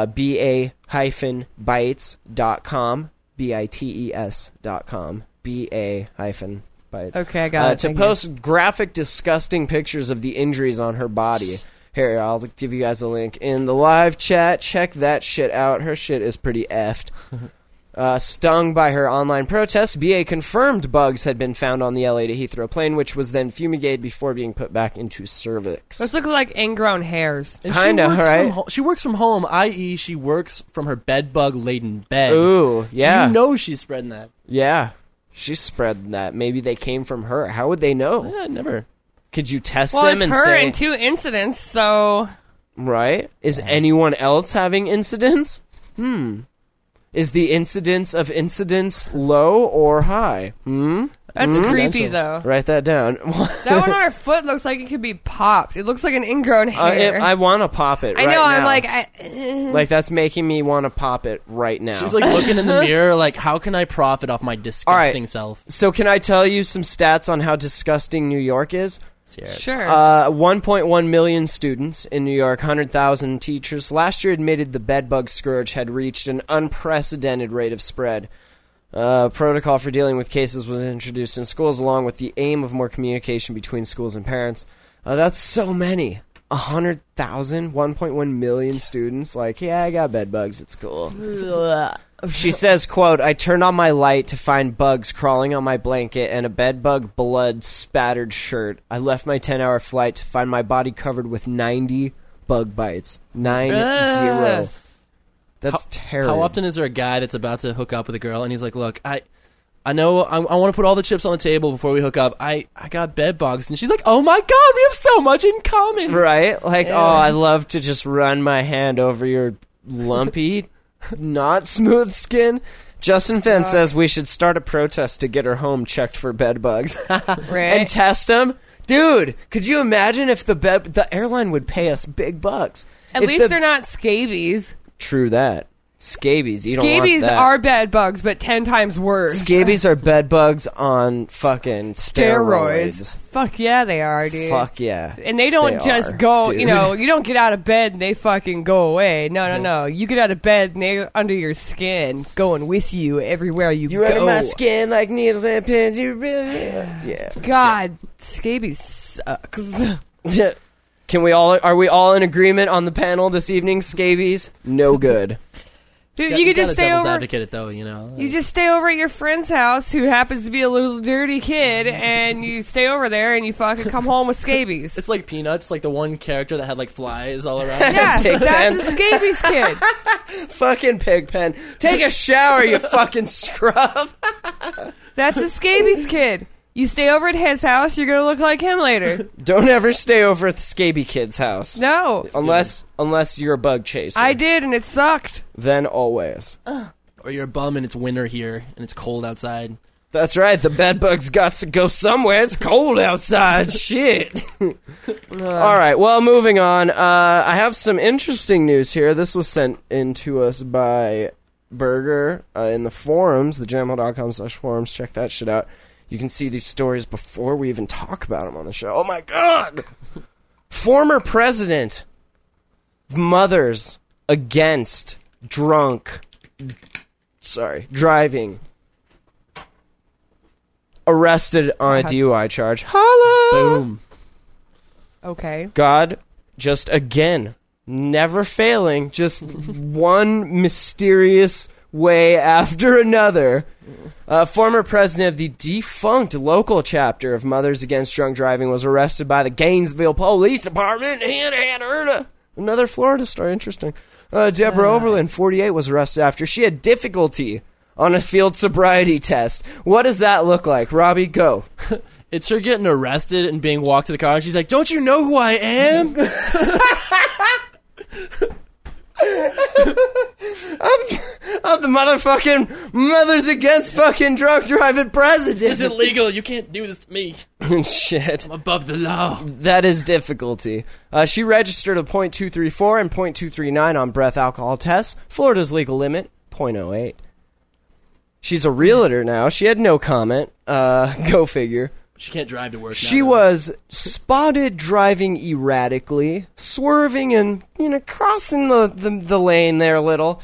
ba-bites.com, bites.com, ba-bites. Okay, I got it. To Thank post graphic, disgusting pictures of the injuries on her body. Here, I'll give you guys a link in the live chat. Check that shit out. Her shit is pretty effed. Stung by her online protest, BA confirmed bugs had been found on the LA to Heathrow plane, which was then fumigated before being put back into service. Those look like ingrown hairs. And Kinda, she works right? She works from home, i.e., she works from her bed bug laden bed. Ooh, yeah. So you know she's spreading that. Yeah. She's spreading that. Maybe they came from her. How would they know? Yeah, never. Could you test Well, them it's and her say... in 2 incidents, so Right? Is anyone else having incidents? Is the incidence of incidents low or high? that's creepy though. Write that down. That one on her foot looks like it could be popped. It looks like an ingrown hair. I want to pop it I right know. now. I'm like, Like, that's making me want to pop it right now. She's like looking in the mirror, like, how can I profit off my disgusting self? So can I tell you some stats on how disgusting New York is? Let's hear it. sure. 1.1 million students in New York, 100,000 teachers last year admitted the bedbug scourge had reached an unprecedented rate of spread. Protocol for dealing with cases was introduced in schools along with the aim of more communication between schools and parents. That's so many. 100,000, 1.1 million students. Like, yeah, I got bedbugs. It's cool. She says, quote, I turned on my light to find bugs crawling on my blanket and a bedbug blood spattered shirt. I left my 10-hour flight to find my body covered with 90 bug bites. 90. That's terrible. How often is there a guy that's about to hook up with a girl and he's like, look, I know I want to put all the chips on the table before we hook up. I got bed bugs. And she's like, oh my God, we have so much in common. Right? Like, oh, I love to just run my hand over your lumpy, not smooth skin. Justin Fenn says we should start a protest to get her home checked for bed bugs. Right. And test them. Dude, could you imagine if the airline would pay us big bucks? At If least they're not scabies. True that. Scabies. You don't want Scabies that. are bed bugs, but 10 times worse. Scabies are bed bugs on fucking steroids. Fuck yeah, they are, dude. Fuck yeah. And they don't They just are, go, dude. you know, you don't get out of bed and they fucking go away. No. You get out of bed and they're under your skin, going with you everywhere you go. You're under my skin like needles and pins. Yeah. God, scabies sucks. Are we all in agreement on the panel this evening? Scabies, no good. Dude, you could just stay over. Advocate it though, you know. You just stay over at your friend's house who happens to be a little dirty kid, and you stay over there and you fucking come home with scabies. It's like Peanuts, like the one character that had like flies all around. Yeah, Pigpen. that's a scabies kid. Fucking Pigpen. Take a shower, you fucking scrub. That's a scabies kid. You stay over at his house, you're gonna look like him later. Don't ever stay over at the Scaby kid's house. No. Unless you're a bug chaser. I did, and it sucked. Then always. Or you're a bum and it's winter here and it's cold outside. That's right. The bed bugs got to go somewhere. It's cold outside. Shit. All right. Well, moving on. I have some interesting news here. This was sent in to us by Berger in the forums, the jamhole.com/forums. Check that shit out. You can see these stories before we even talk about them on the show. Oh, my God. Former president mothers against driving. Arrested on a DUI charge. Holla! Boom. Okay. God, just again, never failing, just one mysterious way after another. Former president of the defunct local chapter of Mothers Against Drunk Driving was arrested by the Gainesville Police Department. Another Florida story, interesting. Deborah Oberlin, 48, was arrested after she had difficulty on a field sobriety test. What does that look like? Robbie, go. It's her getting arrested and being walked to the car, and she's like, "Don't you know who I am?" I'm the motherfucking Mothers Against fucking Drunk Driving president. This isn't legal. You can't do this to me. Shit. I'm above the law. That is difficulty. She registered a .234 and .239 on breath alcohol tests. Florida's legal limit, .08. She's a realtor now. She had no comment. Go figure. She can't drive to work. She now, was spotted driving erratically, swerving and, crossing the lane there a little.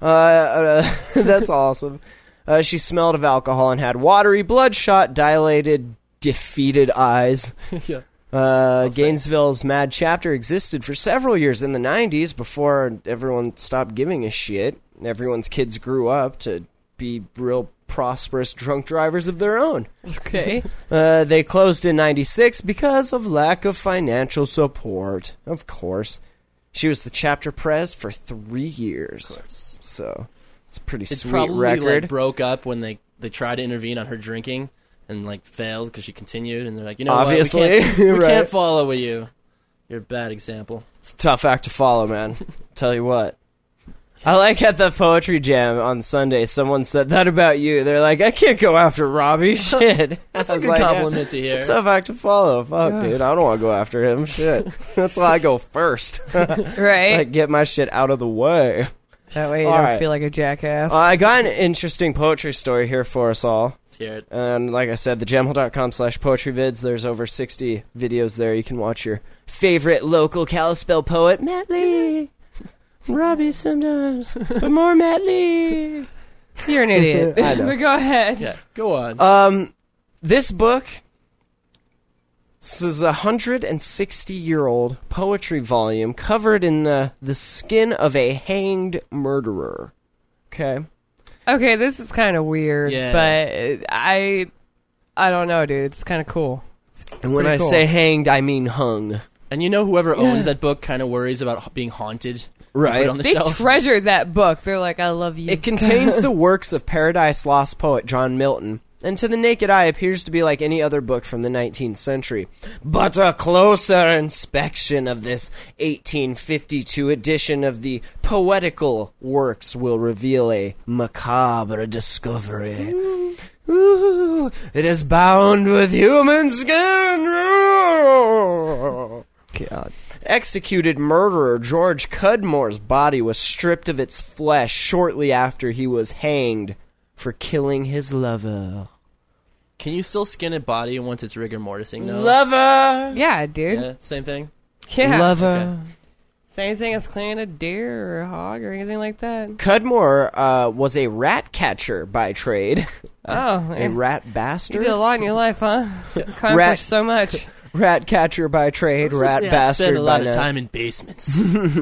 That's awesome. She smelled of alcohol and had watery, bloodshot, dilated, defeated eyes. Yeah. Gainesville's Mad Chapter existed for several years in the 90s before everyone stopped giving a shit. Everyone's kids grew up to be real prosperous drunk drivers of their own. Okay. They closed in 96 because of lack of financial support. Of course. She was the chapter pres for 3 years. Of course. So, it's a pretty It's sweet probably record. like broke up when they tried to intervene on her drinking and like failed because she continued, and they're like, Obviously, what? We right. can't follow you. You're a bad example. It's a tough act to follow, man. Tell you what. I like at the poetry jam on Sunday, someone said that about you. They're like, I can't go after Robbie. Shit. That's I a was good like, compliment to hear. It's a tough act to follow. Fuck, dude. I don't want to go after him. Shit. That's why I go first. Right. Like, get my shit out of the way. That way you All don't right. feel like a jackass. I got an interesting poetry story here for us all. Let's hear it. And like I said, thejamhole.com/poetryvids. There's over 60 videos there. You can watch your favorite local Kalispell poet, Matt Lee. Robbie sometimes, but more Matt Lee. You're an idiot. I know. But go ahead. Yeah, go on. This book, this is a 160-year-old poetry volume covered in the skin of a hanged murderer. Okay? Okay, this is kind of weird, Yeah. but I don't know, dude. It's kind of cool. And when I pretty cool. say hanged, I mean hung. And whoever owns that book kind of worries about being haunted. Right. Put it on the They shelf. treasure that book. They're like, I love you. It contains the works of Paradise Lost poet John Milton, and to the naked eye appears to be like any other book from the 19th century. But a closer inspection of this 1852 edition of the poetical works will reveal a macabre discovery. Ooh, it is bound with human skin. God. Executed murderer George Cudmore's body was stripped of its flesh shortly after he was hanged for killing his lover. Can you still skin a body once it's rigor mortising, though? Lover! Yeah, dude. Yeah, same thing? Yeah. Lover. Okay. Same thing as cleaning a deer or a hog or anything like that. Cudmore was a rat catcher by trade. Oh, A rat bastard. you did a lot in your life, huh? Accomplished Rat- so much. Rat catcher by trade, rat I bastard spend a lot by of night. time in basements.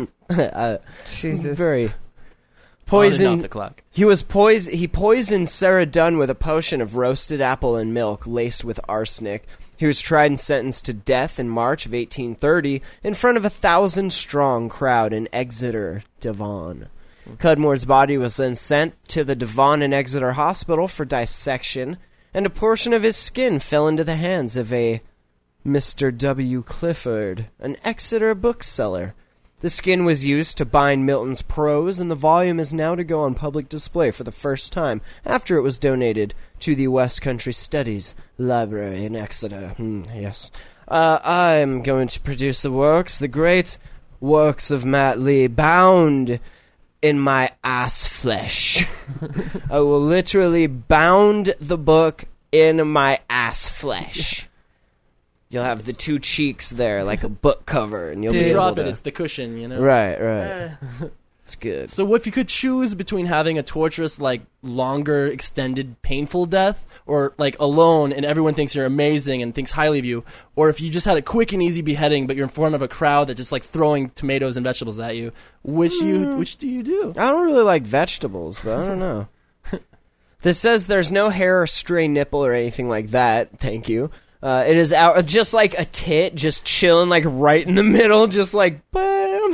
Jesus. Very On and poison. off the clock. He poisoned Sarah Dunn with a potion of roasted apple and milk laced with arsenic. He was tried and sentenced to death in March of 1830 in front of a 1,000-strong crowd in Exeter, Devon. Cudmore's body was then sent to the Devon and Exeter Hospital for dissection, and a portion of his skin fell into the hands of a Mr. W. Clifford, an Exeter bookseller. The skin was used to bind Milton's prose, and the volume is now to go on public display for the first time after it was donated to the West Country Studies Library in Exeter. Yes. I'm going to produce the great works of Matt Lee, bound in my ass flesh. I will literally bound the book in my ass flesh. You'll have the two cheeks there like a book cover, and you'll be able Drop to... it, it's the cushion, you know? Right. It's good. So if you could choose between having a torturous, like, longer, extended, painful death, or, like, alone and everyone thinks you're amazing and thinks highly of you, or if you just had a quick and easy beheading but you're in front of a crowd that just, like, throwing tomatoes and vegetables at you, which do you do? I don't really like vegetables, but I don't know. This says there's no hair or stray nipple or anything like that. Thank you. It is out just like a tit, just chilling like right in the middle, just like bam.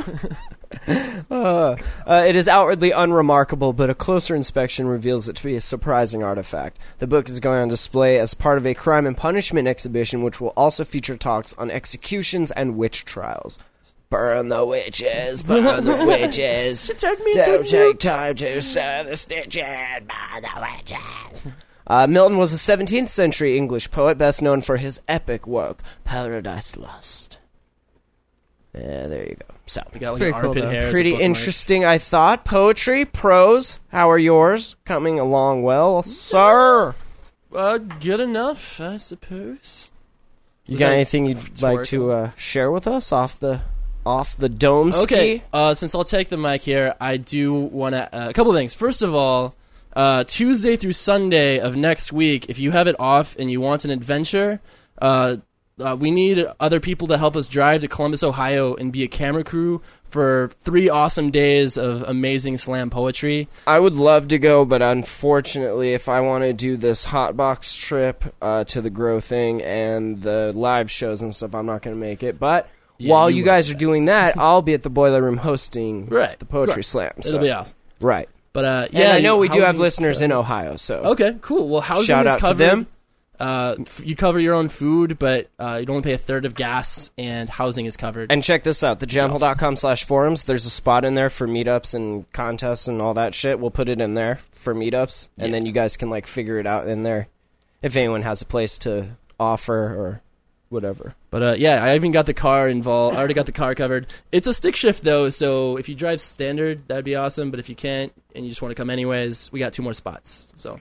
It is outwardly unremarkable, but a closer inspection reveals it to be a surprising artifact. The book is going on display as part of a crime and punishment exhibition, which will also feature talks on executions and witch trials. Burn the witches, burn the witches. Don't take time to sew the stitches, burn the witches. Milton was a 17th century English poet, best known for his epic work, Paradise Lost. Yeah, there you go. So, We got, like, Pretty an cool, armpit though. hair as a pretty bookmark. interesting, I thought. Poetry, prose, how are yours? Coming along well, sir. Good enough, I suppose. You Was got that anything you'd like to share with us off the dome Okay, ski? since I'll take the mic here, I do want to... a couple things. First of all, Tuesday through Sunday of next week, if you have it off and you want an adventure, we need other people to help us drive to Columbus, Ohio, and be a camera crew for 3 awesome days of amazing slam poetry. I would love to go, but unfortunately, if I want to do this hotbox trip to the Grow thing and the live shows and stuff, I'm not going to make it. But Yeah, while you you guys are doing that, I'll be at the Boiler Room hosting Right, the Poetry of course. Slam. It'll so- be awesome. Right. But Yeah, I know we do have housing's listeners in covered. Ohio, so Okay, cool. Well, housing shout is out covered. to them. You cover your own food, but you'd only pay a third of gas, and housing is covered. And check this out, thejamhole.com/forums. There's a spot in there for meetups and contests and all that shit. We'll put it in there for meetups, and then you guys can like figure it out in there if anyone has a place to offer or whatever. But yeah, I even got the car involved. I already got the car covered. It's a stick shift though, so if you drive standard, that'd be awesome. But if you can't and you just want to come anyways, we got 2 more spots. So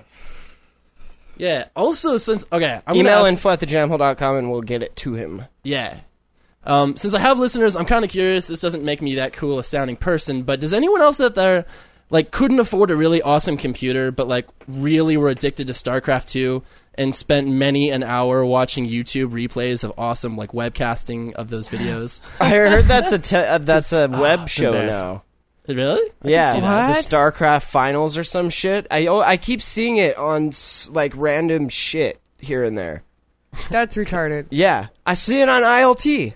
yeah. Also, since I'm Email gonna ask, info@thejamhole.com and we'll get it to him. yeah. Since I have listeners, I'm kind of curious. This doesn't make me that cool a sounding person, but does anyone else out there like couldn't afford a really awesome computer, but like really were addicted to StarCraft 2 and spent many an hour watching YouTube replays of awesome like webcasting of those videos? I heard that's a web show best. now. Really? Yeah, see that. the StarCraft finals or some shit. I keep seeing it on like random shit here and there. That's retarded. Yeah, I see it on ILT.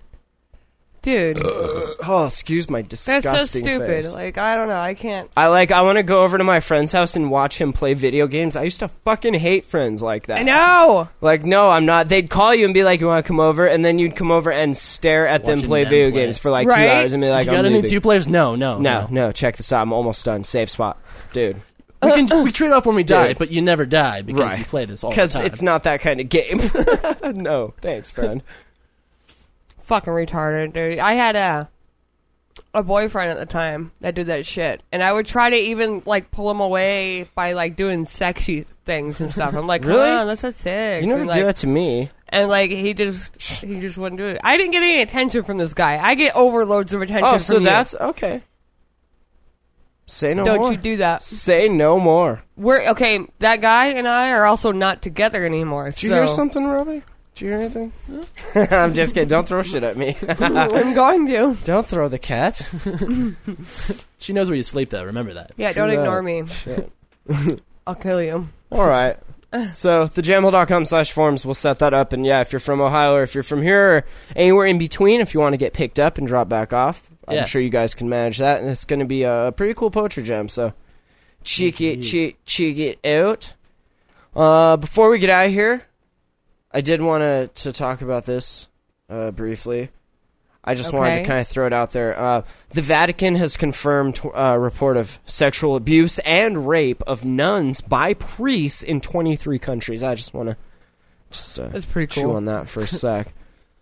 Dude, Oh, excuse my disgusting that's so stupid. face. Like, I don't know. I can't. I want to go over to my friend's house and watch him play video games. I used to fucking hate friends like that. I know! Like, no, I'm not. They'd call you and be like, you want to come over? And then you'd come over and stare at them Watching play them video play. games for like 2 Right? hours and be like, You got I'm any leaving. 2 players? No. No, check this out. I'm almost done. Safe spot. Dude. We trade off when we die, Dude. but you never die because Right. you play this all the Because time. it's not that kind of game. No, thanks, friend. fucking retarded, dude. I had a boyfriend at the time that did that shit, and I would try to even like pull him away by like doing sexy things and stuff. I'm like, come Really? on, let's have sex. You never and, do like, that to me. and like he just wouldn't do it. I didn't get any attention from this guy. I get overloads of attention Oh, from so you. that's okay. Say no Don't more. you do that? Say no more. We're okay. That guy and I are also not together anymore. Did you hear something, Robbie? Did you hear anything? I'm just kidding. Don't throw shit at me. I'm going to. Don't throw the cat. She knows where you sleep, though. Remember that. Yeah, True don't ignore that. me. Shit. I'll kill you. All right. So thejamhole.com/forums will set that up. And yeah, if you're from Ohio or if you're from here or anywhere in between, if you want to get picked up and drop back off, I'm Yeah. sure you guys can manage that. And it's going to be a pretty cool poetry jam. So check it out. Before we get out of here, I did want to talk about this briefly. I just wanted to Okay. kind of throw it out there. The Vatican has confirmed a report of sexual abuse and rape of nuns by priests in 23 countries. I just want to That's pretty chew cool. on that for a sec.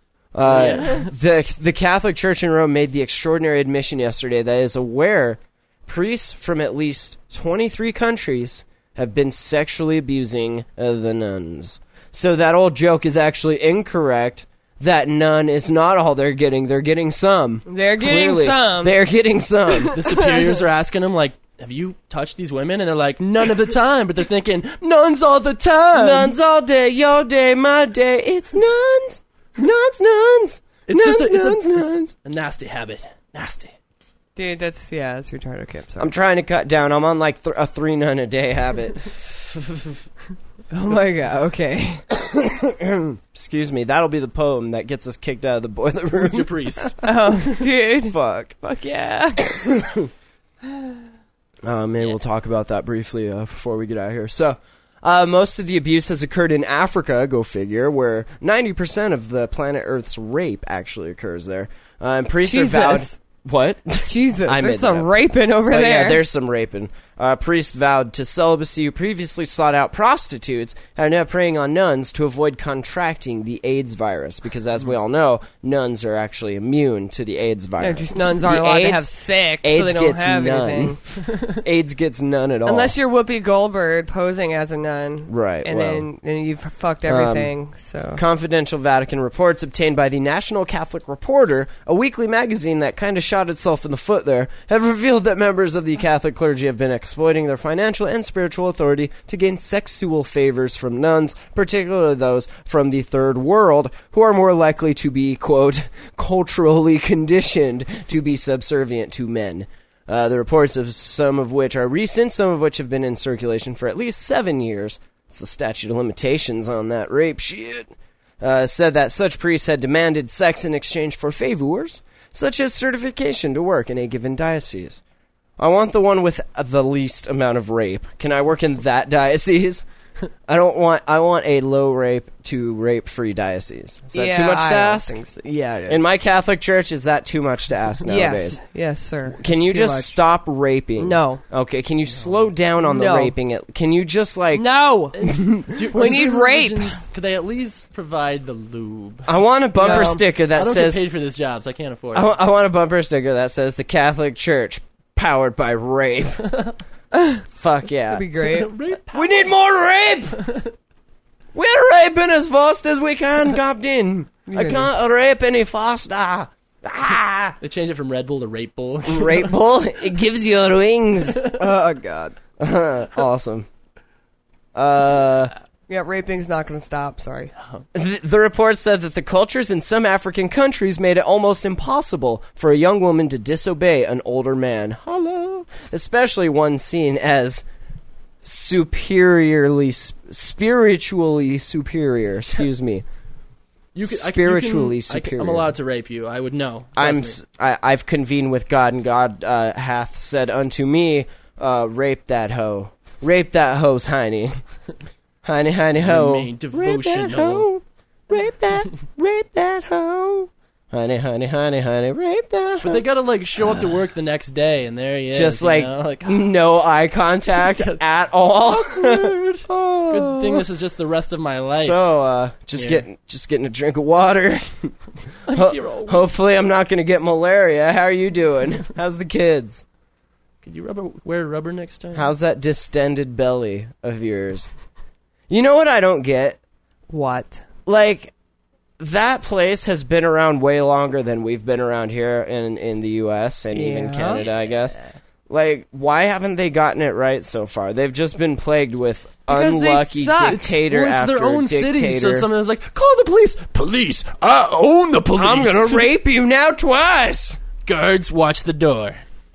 The Catholic Church in Rome made the extraordinary admission yesterday that it is aware priests from at least 23 countries have been sexually abusing the nuns. So that old joke is actually incorrect. That nun is not all they're getting. They're getting some. They're getting Clearly, some. They're getting some. The superiors are asking him, like, have you touched these women? And they're like, none of the time. But they're thinking, nuns all the time. Nuns all day, your day, my day. It's nuns. Nuns. It's nuns, just nuns. it's a nasty habit. Nasty. Dude, that's retarded. Okay, I'm sorry. I'm trying to cut down. I'm on like a 3 nun a day habit. Oh my god, okay. Excuse me. That'll be the poem that gets us kicked out of the boiler room. Who's your priest? Oh, dude. Fuck. Fuck yeah. Maybe we'll talk about that briefly before we get out of here. So, most of the abuse has occurred in Africa, go figure, where 90% of the planet Earth's rape actually occurs there. And priests Jesus. are vowed... What? Jesus, I there's made that some up. raping over Oh, there. yeah, there's some raping. Priests vowed to celibacy who previously sought out prostitutes and are now preying on nuns to avoid contracting the AIDS virus. Because as we all know, nuns are actually immune to the AIDS No, virus. just nuns aren't The allowed to AIDS- have sex, so AIDS they don't gets have none. anything. AIDS gets none at all. Unless you're Whoopi Goldberg posing as a nun. Right, And well. then you've fucked everything, so... Confidential Vatican reports obtained by the National Catholic Reporter, a weekly magazine that kind of shot itself in the foot there, have revealed that members of the Catholic clergy have been exploiting their financial and spiritual authority to gain sexual favors from nuns, particularly those from the third world, who are more likely to be, quote, culturally conditioned to be subservient to men. The reports of some of which are recent, some of which have been in circulation for at least 7 years. It's the statute of limitations on that rape shit. Said that such priests had demanded sex in exchange for favors, such as certification to work in a given diocese. I want the one with the least amount of rape. Can I work in that diocese? I want a low rape to rape-free diocese. Is that too much to ask? So. Yeah, it is. In my Catholic church, is that too much to ask nowadays? Yes, sir. Can you It's too just much. stop raping? No. Okay, can you slow down on the No. raping? Can you just like... No! We need rape. Could they at least provide the lube? I want a bumper No. sticker I that don't says... get paid for this job, so I can't afford it. I want a bumper sticker that says the Catholic Church powered by rape. Fuck yeah. That'd be great. We need more rape! We're raping as fast as we can, Captain. I can't rape any faster. Ah! They changed it from Red Bull to Rape Bull. Rape bull? It gives you wings. Oh, God. Awesome. Yeah, raping's not going to stop. Sorry. The report said that the cultures in some African countries made it almost impossible for a young woman to disobey an older man. Hello. Especially one seen as spiritually superior. Excuse me. Spiritually superior. I'm allowed to rape you. I would know. I've convened with God, and God hath said unto me, rape that hoe. Rape that hoe's hiney. Hiney ho. Remain Rape that devotional. hoe. Rape that hoe. Honey, honey, honey, honey, rape the... But they gotta like show up to work the next day, and there he is. Just you like, know? Like no eye contact at all. good thing this is just the rest of my life. So, just getting a drink of water. Hopefully I'm not gonna get malaria. How are you doing? How's the kids? Could you wear rubber next time? How's that distended belly of yours? You know what I don't get? What? Like, that place has been around way longer than we've been around here in the U.S. and even Canada, I guess. Like, why haven't they gotten it right so far? They've just been plagued with unlucky dictator it's after their own dictator. city, so someone was like, call the police. Police! I own the police! I'm gonna rape you now twice! Guards, watch the door.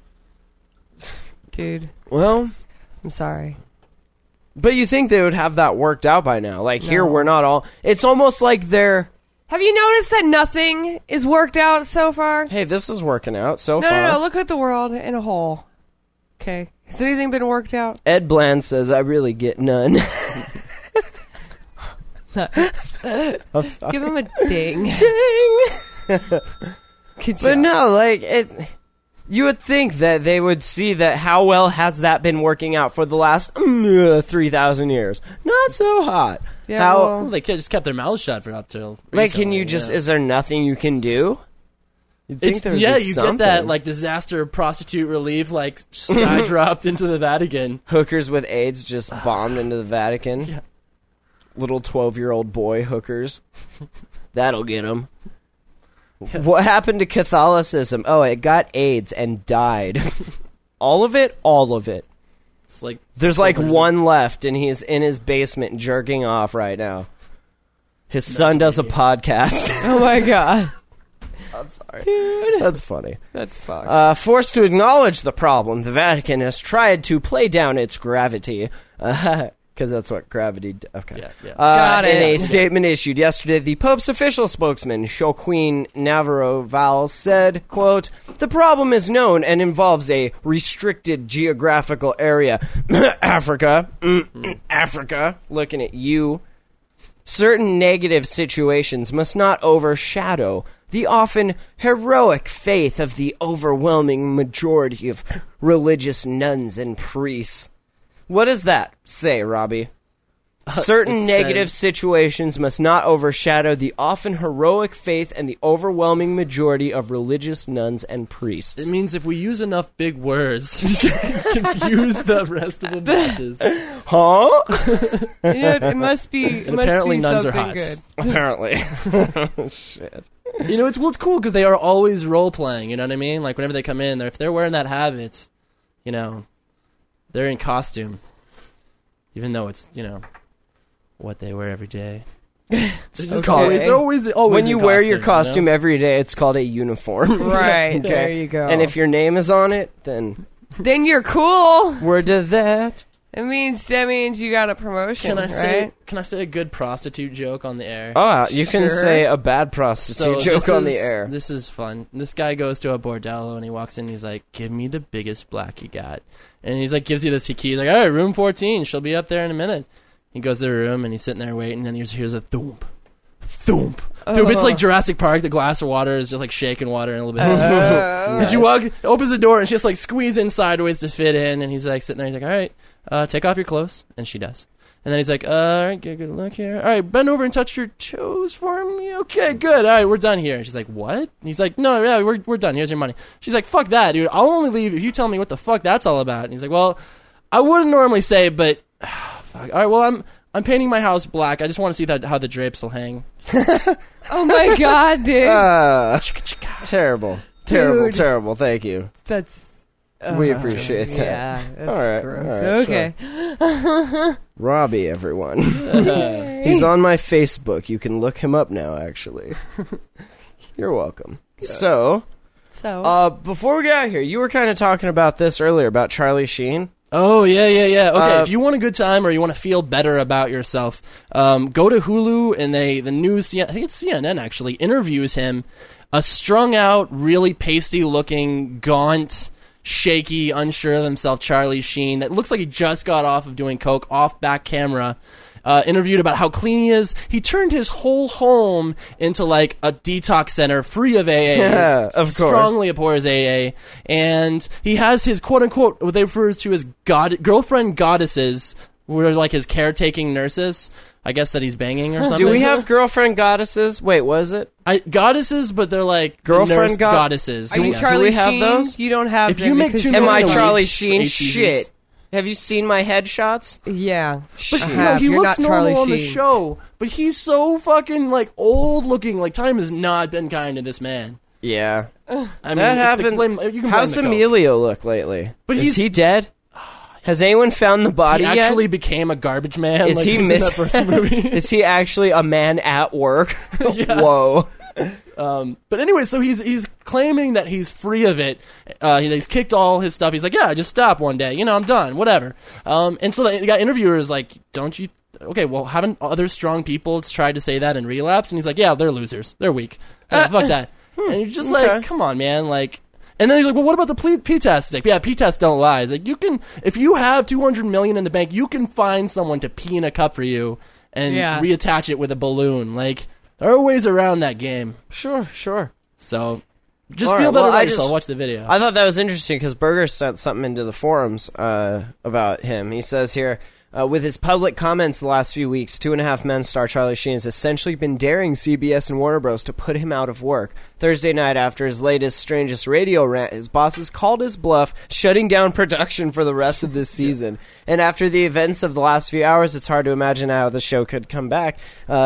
Dude, Well, I'm sorry. but you think they would have that worked out by now. Like, here No. we're not all... It's almost like they're... Have you noticed that nothing is worked out so far? Hey, this is working out so No, far. no, no. Look at the world in a whole. Okay. Has anything been worked out? Ed Bland says, I really get none. I'm sorry. Give him a ding. Ding! Good But job. no, like, it... You would think that they would see that how well has that been working out for the last 3,000 years. Not so hot. Yeah, how, well- They just kept their mouths shut for up till like, can recently, you just... yeah. Is there nothing you can do? You'd think It's, there would yeah, be you something. get that like disaster prostitute relief, like sky dropped into the Vatican. Hookers with AIDS just bombed into the Vatican. Yeah. Little 12-year-old boy hookers. That'll get them. What happened to Catholicism? Oh, it got AIDS and died. All of it? All of it. It's like There's like one left, and he's in his basement jerking off right now. His son does a podcast. Oh my god. I'm sorry. Dude. That's funny. That's fucked. Forced to acknowledge the problem, the Vatican has tried to play down its gravity. Because that's what gravity... Okay. Yeah. Got in it. a statement issued yesterday, the Pope's official spokesman, Joaquin Navarro Valls, said, quote, the problem is known and involves a restricted geographical area. Africa. Africa. Looking at you. Certain negative situations must not overshadow the often heroic faith of the overwhelming majority of religious nuns and priests. What does that say, Robbie? Certain it negative says- situations must not overshadow the often heroic faith and the overwhelming majority of religious nuns and priests. it means if we use enough big words, confuse the rest of the masses. Huh? Yeah, it must be. It must apparently be nuns are something hot. good. Apparently. Shit. You know, it's cool because they are always role playing. You know what I mean? Like whenever they come in, if they're wearing that habit, you know, they're in costume, even though it's what they wear every day. It's They're called- always when in you wear your costume you know? every day, it's called a uniform. Right. Okay. There you go. And if your name is on it, then then you're cool. word to that. That means you got a promotion, Can I say right? Can I say a good prostitute joke on the air? Oh, you can Sure. say a bad prostitute joke this on the is- air. This is fun. This guy goes to a bordello and he walks in and he's like, give me the biggest black you got. And he's like, gives you this key. He's like, all right, room 14. She'll be up there in a minute. He goes to the room and he's sitting there waiting and then here's a thump. Thump. Thump. It's like Jurassic Park. The glass of water is just like shaking water in a little bit. And she opens the door and she just like squeeze in sideways to fit in. And he's like sitting there. He's like, all right, take off your clothes. And she does. And then he's like, all right, good look here. All right, bend over and touch your toes for me. Okay, good. All right, we're done here. And she's like, what? And he's like, no, yeah, we're done. Here's your money. She's like, fuck that, dude. I'll only leave if you tell me what the fuck that's all about. And he's like, well, I wouldn't normally say, but fuck. All right, well, I'm painting my house black. I just want to see how the drapes will hang. Oh my god, dude. Terrible. Dude. Terrible. Thank you. That's. We appreciate that. Yeah. That's All right, gross. all right, Okay. Robbie, everyone. He's on my Facebook. You can look him up now, actually. You're welcome. So, before we get out of here, you were kind of talking about this earlier, about Charlie Sheen. Oh, yeah. Okay, if you want a good time or you want to feel better about yourself, go to Hulu and the news, I think it's CNN actually, interviews him. A strung out, really pasty-looking, gaunt, shaky, unsure of himself Charlie Sheen that looks like he just got off of doing coke off back camera. interviewed about how clean he is. He turned his whole home into like a detox center free of AA. Yeah, of course. Strongly abhors AA. And he has his quote-unquote, what they refer to as girlfriend goddesses, who are like his caretaking nurses. I guess that he's banging or something. Do we have girlfriend goddesses? Wait, was it? Goddesses, but they're like Girlfriend nurse goddesses. Are you Yes. Charlie Do we have Sheen? those? You don't have If them you make because too you're Am I Am I Charlie weak? Sheen? 8 seasons. Shit. Have you seen my headshots? Yeah. But I no, have. he You're looks not normal Charlie on the Sheen. show, but he's so fucking like old looking. Like time has not been kind to this man. Yeah. I mean, That it's happened. The blame, you can How's blame the coke. Emilio look lately? But Is he's- he dead? Has anyone found the body He yet? actually became a garbage man. Is like, he he was in miss- that first movie? Is he actually a man at work? Yeah. Whoa. But anyway, so he's claiming that he's free of it. He's kicked all his stuff. He's like, yeah, I just stopped one day. I'm done. Whatever. And so the guy interviewers like, don't you? Okay, well, haven't other strong people tried to say that and relapse? And he's like, yeah, they're losers. They're weak. Fuck that. And you're just okay. like, come on, man. Like, and then he's like, well, what about the P-tests? Like, yeah, P-tests don't lie. It's like, you can, if you have $200 million in the bank, you can find someone to pee in a cup for you and Yeah. reattach it with a balloon. Like, there are ways around that game. Sure. So, just All feel right, better well, about I yourself. just- Watch the video. I thought that was interesting because Berger sent something into the forums about him. He says here, with his public comments the last few weeks, 2.5 Men star Charlie Sheen has essentially been daring CBS and Warner Bros. To put him out of work. Thursday night, after his latest Strangest Radio rant, his bosses called his bluff, shutting down production for the rest of this season. And after the events of the last few hours, it's hard to imagine how the show could come back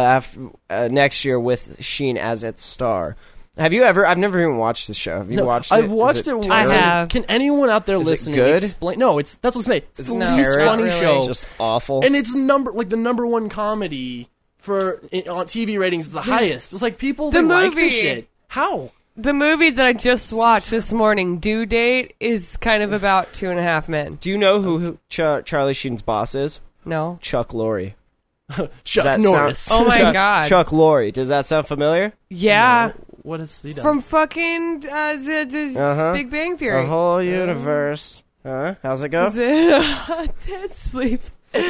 next year with Sheen as its star. Have you ever? I've never even watched the show. Have you watched it? I've watched Is it. I once. have. Can anyone out there Is it listening good? explain? No, that's what I'm saying. It's the it least terrible? funny Not really. show, Just awful. and it's the number one comedy on TV ratings. Is the highest. It's like people The they like movie. this shit. How? The movie that I just watched this morning, Due Date, is kind of about 2.5 Men. Do you know who Charlie Sheen's boss is? No? Chuck Lorre. Chuck that Norris. sound- Oh my God. Chuck Lorre. Does that sound familiar? Yeah. What has he done? From fucking the Uh-huh. Big Bang Theory. The whole universe. Huh? How's it go? Is it Dead Sleep? I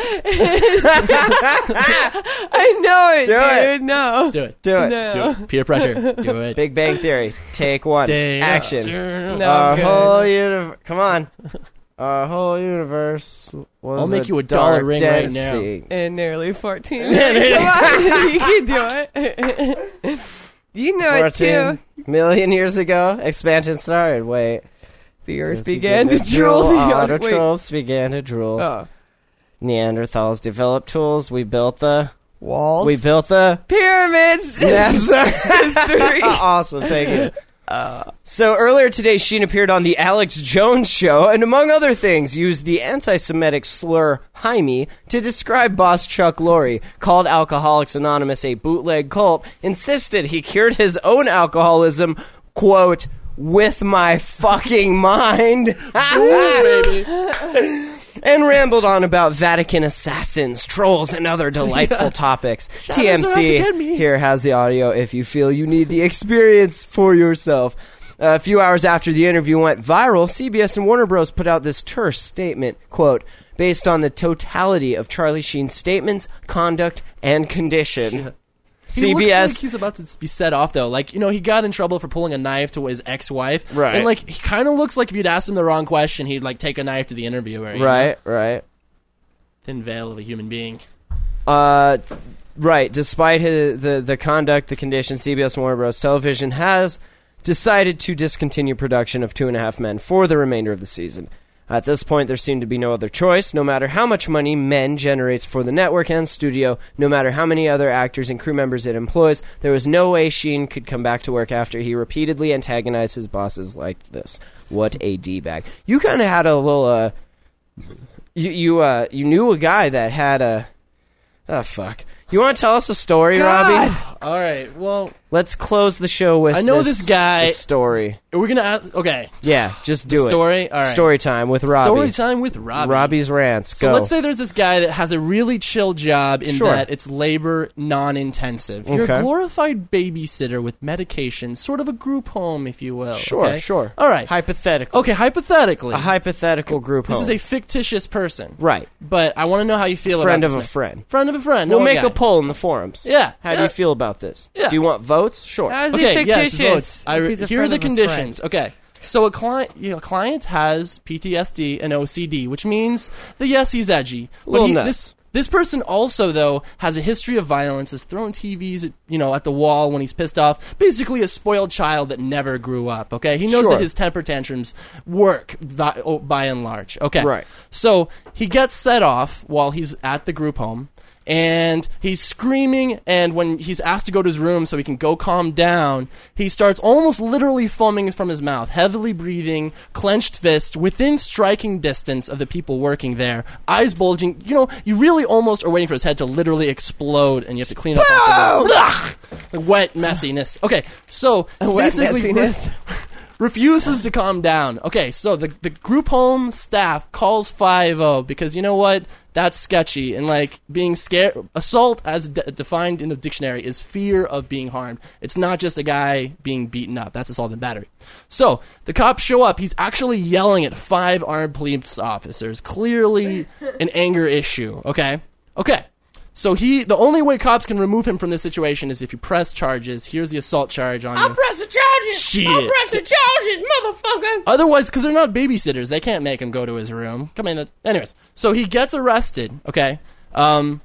know it, Do it. dude. No. Do it. Do it. No. Do it. Peer pressure. Do it. Big Bang Theory. Take one. Day Action. after- No, Our good. whole universe. Come on. Our whole universe was I'll make a you a dark, dollar ring dead right now. sea. And nearly 14. Come on. You can do it. You know it 14 too. million years ago, expansion started. Wait. The Earth began to drool. Wait. Autotrophs began to drool. Oh. Neanderthals developed tools. We built the Walls. pyramids. Pyramids. History. Awesome, thank you. So earlier today, Sheen appeared on the Alex Jones Show, and among other things, used the anti-Semitic slur "Jaime" to describe boss Chuck Lorre. Called Alcoholics Anonymous a bootleg cult. Insisted he cured his own alcoholism. Quote, "with my fucking mind." Baby. And rambled on about Vatican assassins, trolls, and other delightful topics. Shadows are out to get TMC me. here has the audio if you feel you need the experience for yourself. A few hours after the interview went viral, CBS and Warner Bros. Put out this terse statement, quote, "based on the totality of Charlie Sheen's statements, conduct, and condition." He looks CBS like he's about to be set off, though. Like, he got in trouble for pulling a knife to his ex-wife. Right. And, like, he kind of looks like if you'd asked him the wrong question, he'd, like, take a knife to the interviewer. you know? Right. Thin veil of a human being. Right. Despite the conduct, the condition, CBS and Warner Bros. Television has decided to discontinue production of 2.5 Men for the remainder of the season. At this point, there seemed to be no other choice. No matter how much money Men generates for the network and studio, no matter how many other actors and crew members it employs, there was no way Sheen could come back to work after he repeatedly antagonized his bosses like this. What a D-bag. You kind of had a little, you knew a guy that had a... Oh, fuck. You want to tell us a story, God. Robbie? All right. Well, Let's close the show with I know this guy- this story. we're gonna ask. Okay. Yeah, just do it. Story. All right. Story time with Robbie. Story time with Robbie. Robbie's rants. So Go. let's say there's this guy that has a really chill job in Sure. that it's labor non-intensive. You're Okay. a glorified babysitter with medication, sort of a group home, if you will. Sure, okay? sure. All right. Hypothetical. Okay, hypothetically. A hypothetical group this home. is a fictitious person. right. But I want to know how you feel Friend about of a this man. friend. Friend of a friend. We'll know make guy. a poll in the forums. Yeah. How do you feel about this? Yeah. Do you want votes? Sure. How is he Okay, yes, fictitious votes. if he's a Here are friend the of a conditions. Okay. So a client has PTSD and OCD, which means that yes, he's edgy. But Little nuts. this person also though has a history of violence, has thrown TVs at the wall when he's pissed off. Basically a spoiled child that never grew up, okay? He knows Sure. that his temper tantrums work by and large. Okay. Right. So he gets set off while he's at the group home. And he's screaming, and when he's asked to go to his room so he can go calm down, he starts almost literally foaming from his mouth, heavily breathing, clenched fist, within striking distance of the people working there, eyes bulging. You really almost are waiting for his head to literally explode, and you have to clean up the wet messiness. Okay, so basically messiness. refuses to calm down. Okay, so the group home staff calls 5-0 because you know what? That's sketchy. And like being scared, assault as defined in the dictionary is fear of being harmed. It's not just a guy being beaten up. That's assault and battery. So the cops show up. He's actually yelling at 5 armed police officers. Clearly an anger issue. Okay. So the only way cops can remove him from this situation is if you press charges. Here's the assault charge on you. I'll press the charges. Shit. I'll press the charges, motherfucker. Otherwise, because they're not babysitters, they can't make him go to his room. Come in. Anyways, so he gets arrested. Okay. Now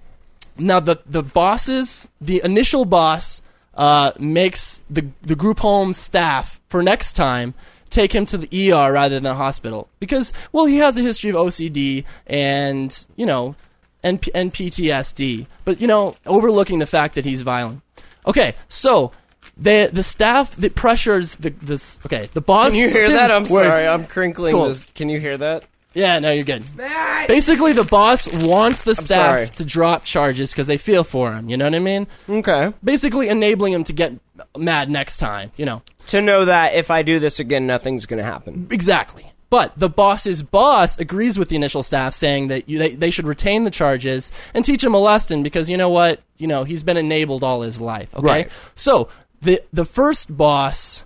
the initial boss makes the group home staff for next time take him to the ER rather than the hospital because he has a history of OCD and and PTSD, but overlooking the fact that he's violent. Okay, so the staff that pressures the boss. Can you hear that? I'm Words. sorry. I'm crinkling Cool. this. Can you hear that? Yeah, no, you're good. Basically, the boss wants the sorry. staff to drop charges because they feel for him. You know what I mean? Okay. Basically, enabling him to get mad next time. To know that if I do this again, nothing's going to happen. Exactly. But the boss's boss agrees with the initial staff, saying that they should retain the charges and teach him a lesson because you know what? He's been enabled all his life. Okay? Right. So the first boss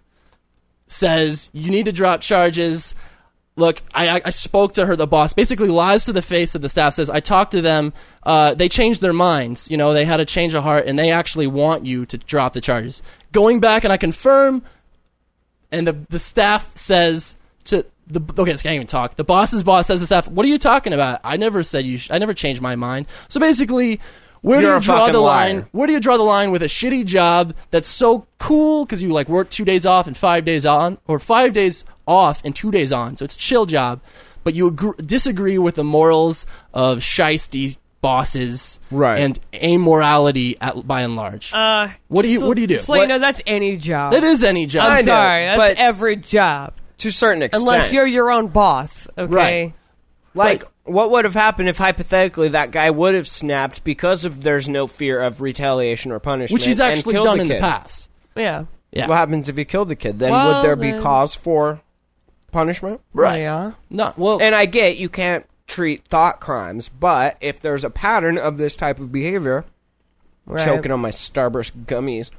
says, you need to drop charges. Look, I spoke to her, the boss, basically lies to the face of the staff, says, I talked to them, they changed their minds, they had a change of heart, and they actually want you to drop the charges. Going back, and I confirm, and the staff says to... Okay, I can't even talk. The boss's boss says to the staff, what are you talking about? I never said I never changed my mind. So basically... Where do You're you a draw fucking the liar. line? Where do you draw the line with a shitty job that's so cool because you work 2 days off and 5 days on, or 5 days off and 2 days on? So it's a chill job, but you disagree with the morals of shiesty bosses, Right. and amorality by and large. What do you do? So that's any job. It is any job. I'm I know, sorry, that's but- every job. To a certain extent. Unless you're your own boss, okay? Right. Like, what would have happened if hypothetically that guy would have snapped because there's no fear of retaliation or punishment? Which he's and actually killed done the in the kid? past. Yeah. Yeah. What happens if he killed the kid? Then Well, would there be then- cause for punishment? Right. Yeah. No. Well. And I get you can't treat thought crimes, but if there's a pattern of this type of behavior, Right. choking on my Starburst gummies,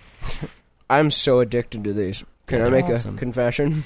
I'm so addicted to these. Can I they're make awesome. a confession?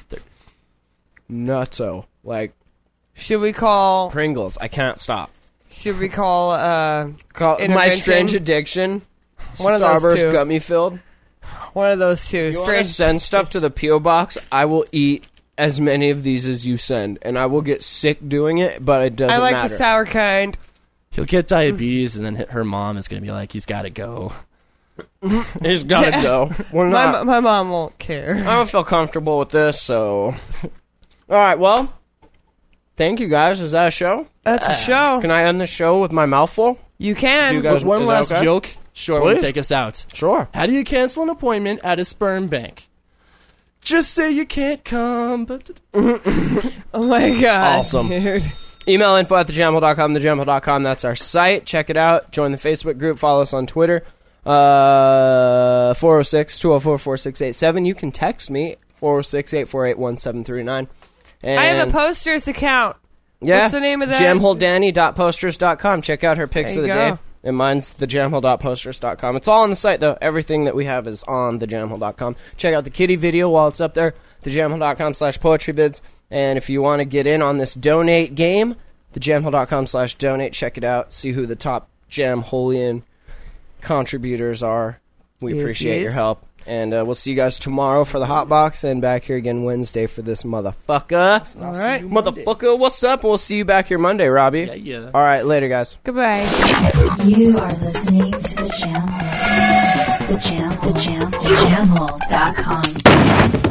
Nutso. Like Should we call Pringles. I can't stop. Call My intervention? strange addiction. One of those Starburst two. gummy filled. one of those two? You want to Strange. send stuff to the P.O. box? I will eat as many of these as you send, and I will get sick doing it, but it doesn't I like matter. the sour kind. He'll get diabetes, and then her mom is going to be like, he's got to go. He's got to go. We're not. My mom won't care. I don't feel comfortable with this, so... All right, well, thank you, guys. Is that a show? That's a show. Can I end the show with my mouth full? You can. You guys- One is that last okay? joke. Sure, will Please. take us out. Sure. How do you cancel an appointment at a sperm bank? Just say you can't come, but... Oh my god. Awesome. Dude. Email info@thejamhole.com, thejamhole.com. That's our site. Check it out. Join the Facebook group. Follow us on Twitter. 406-204-4687. You can text me, 406-848-1739. And I have a posters account. yeah, What's the name of that? jamholedanny.posters.com. Check out her picks There of the you day. go. And mine's thejamhole.posters.com. It's all on the site, though. Everything that we have is on thejamhole.com. Check out the kitty video while it's up there, thejamhole.com/poetrybids. And if you want to get in on this donate game, thejamhole.com/donate. Check it out. See who the top Jamholian contributors are. We Yes, appreciate yes. your help. And we'll see you guys tomorrow for the Hot Box and back here again Wednesday for this motherfucker. All right. Motherfucker, what's up? We'll see you back here Monday, Robbie. Yeah. All right, later, guys. Goodbye. You are listening to the Jam Hole. The Jam Hole. The Jam Hole. Jamhole.com.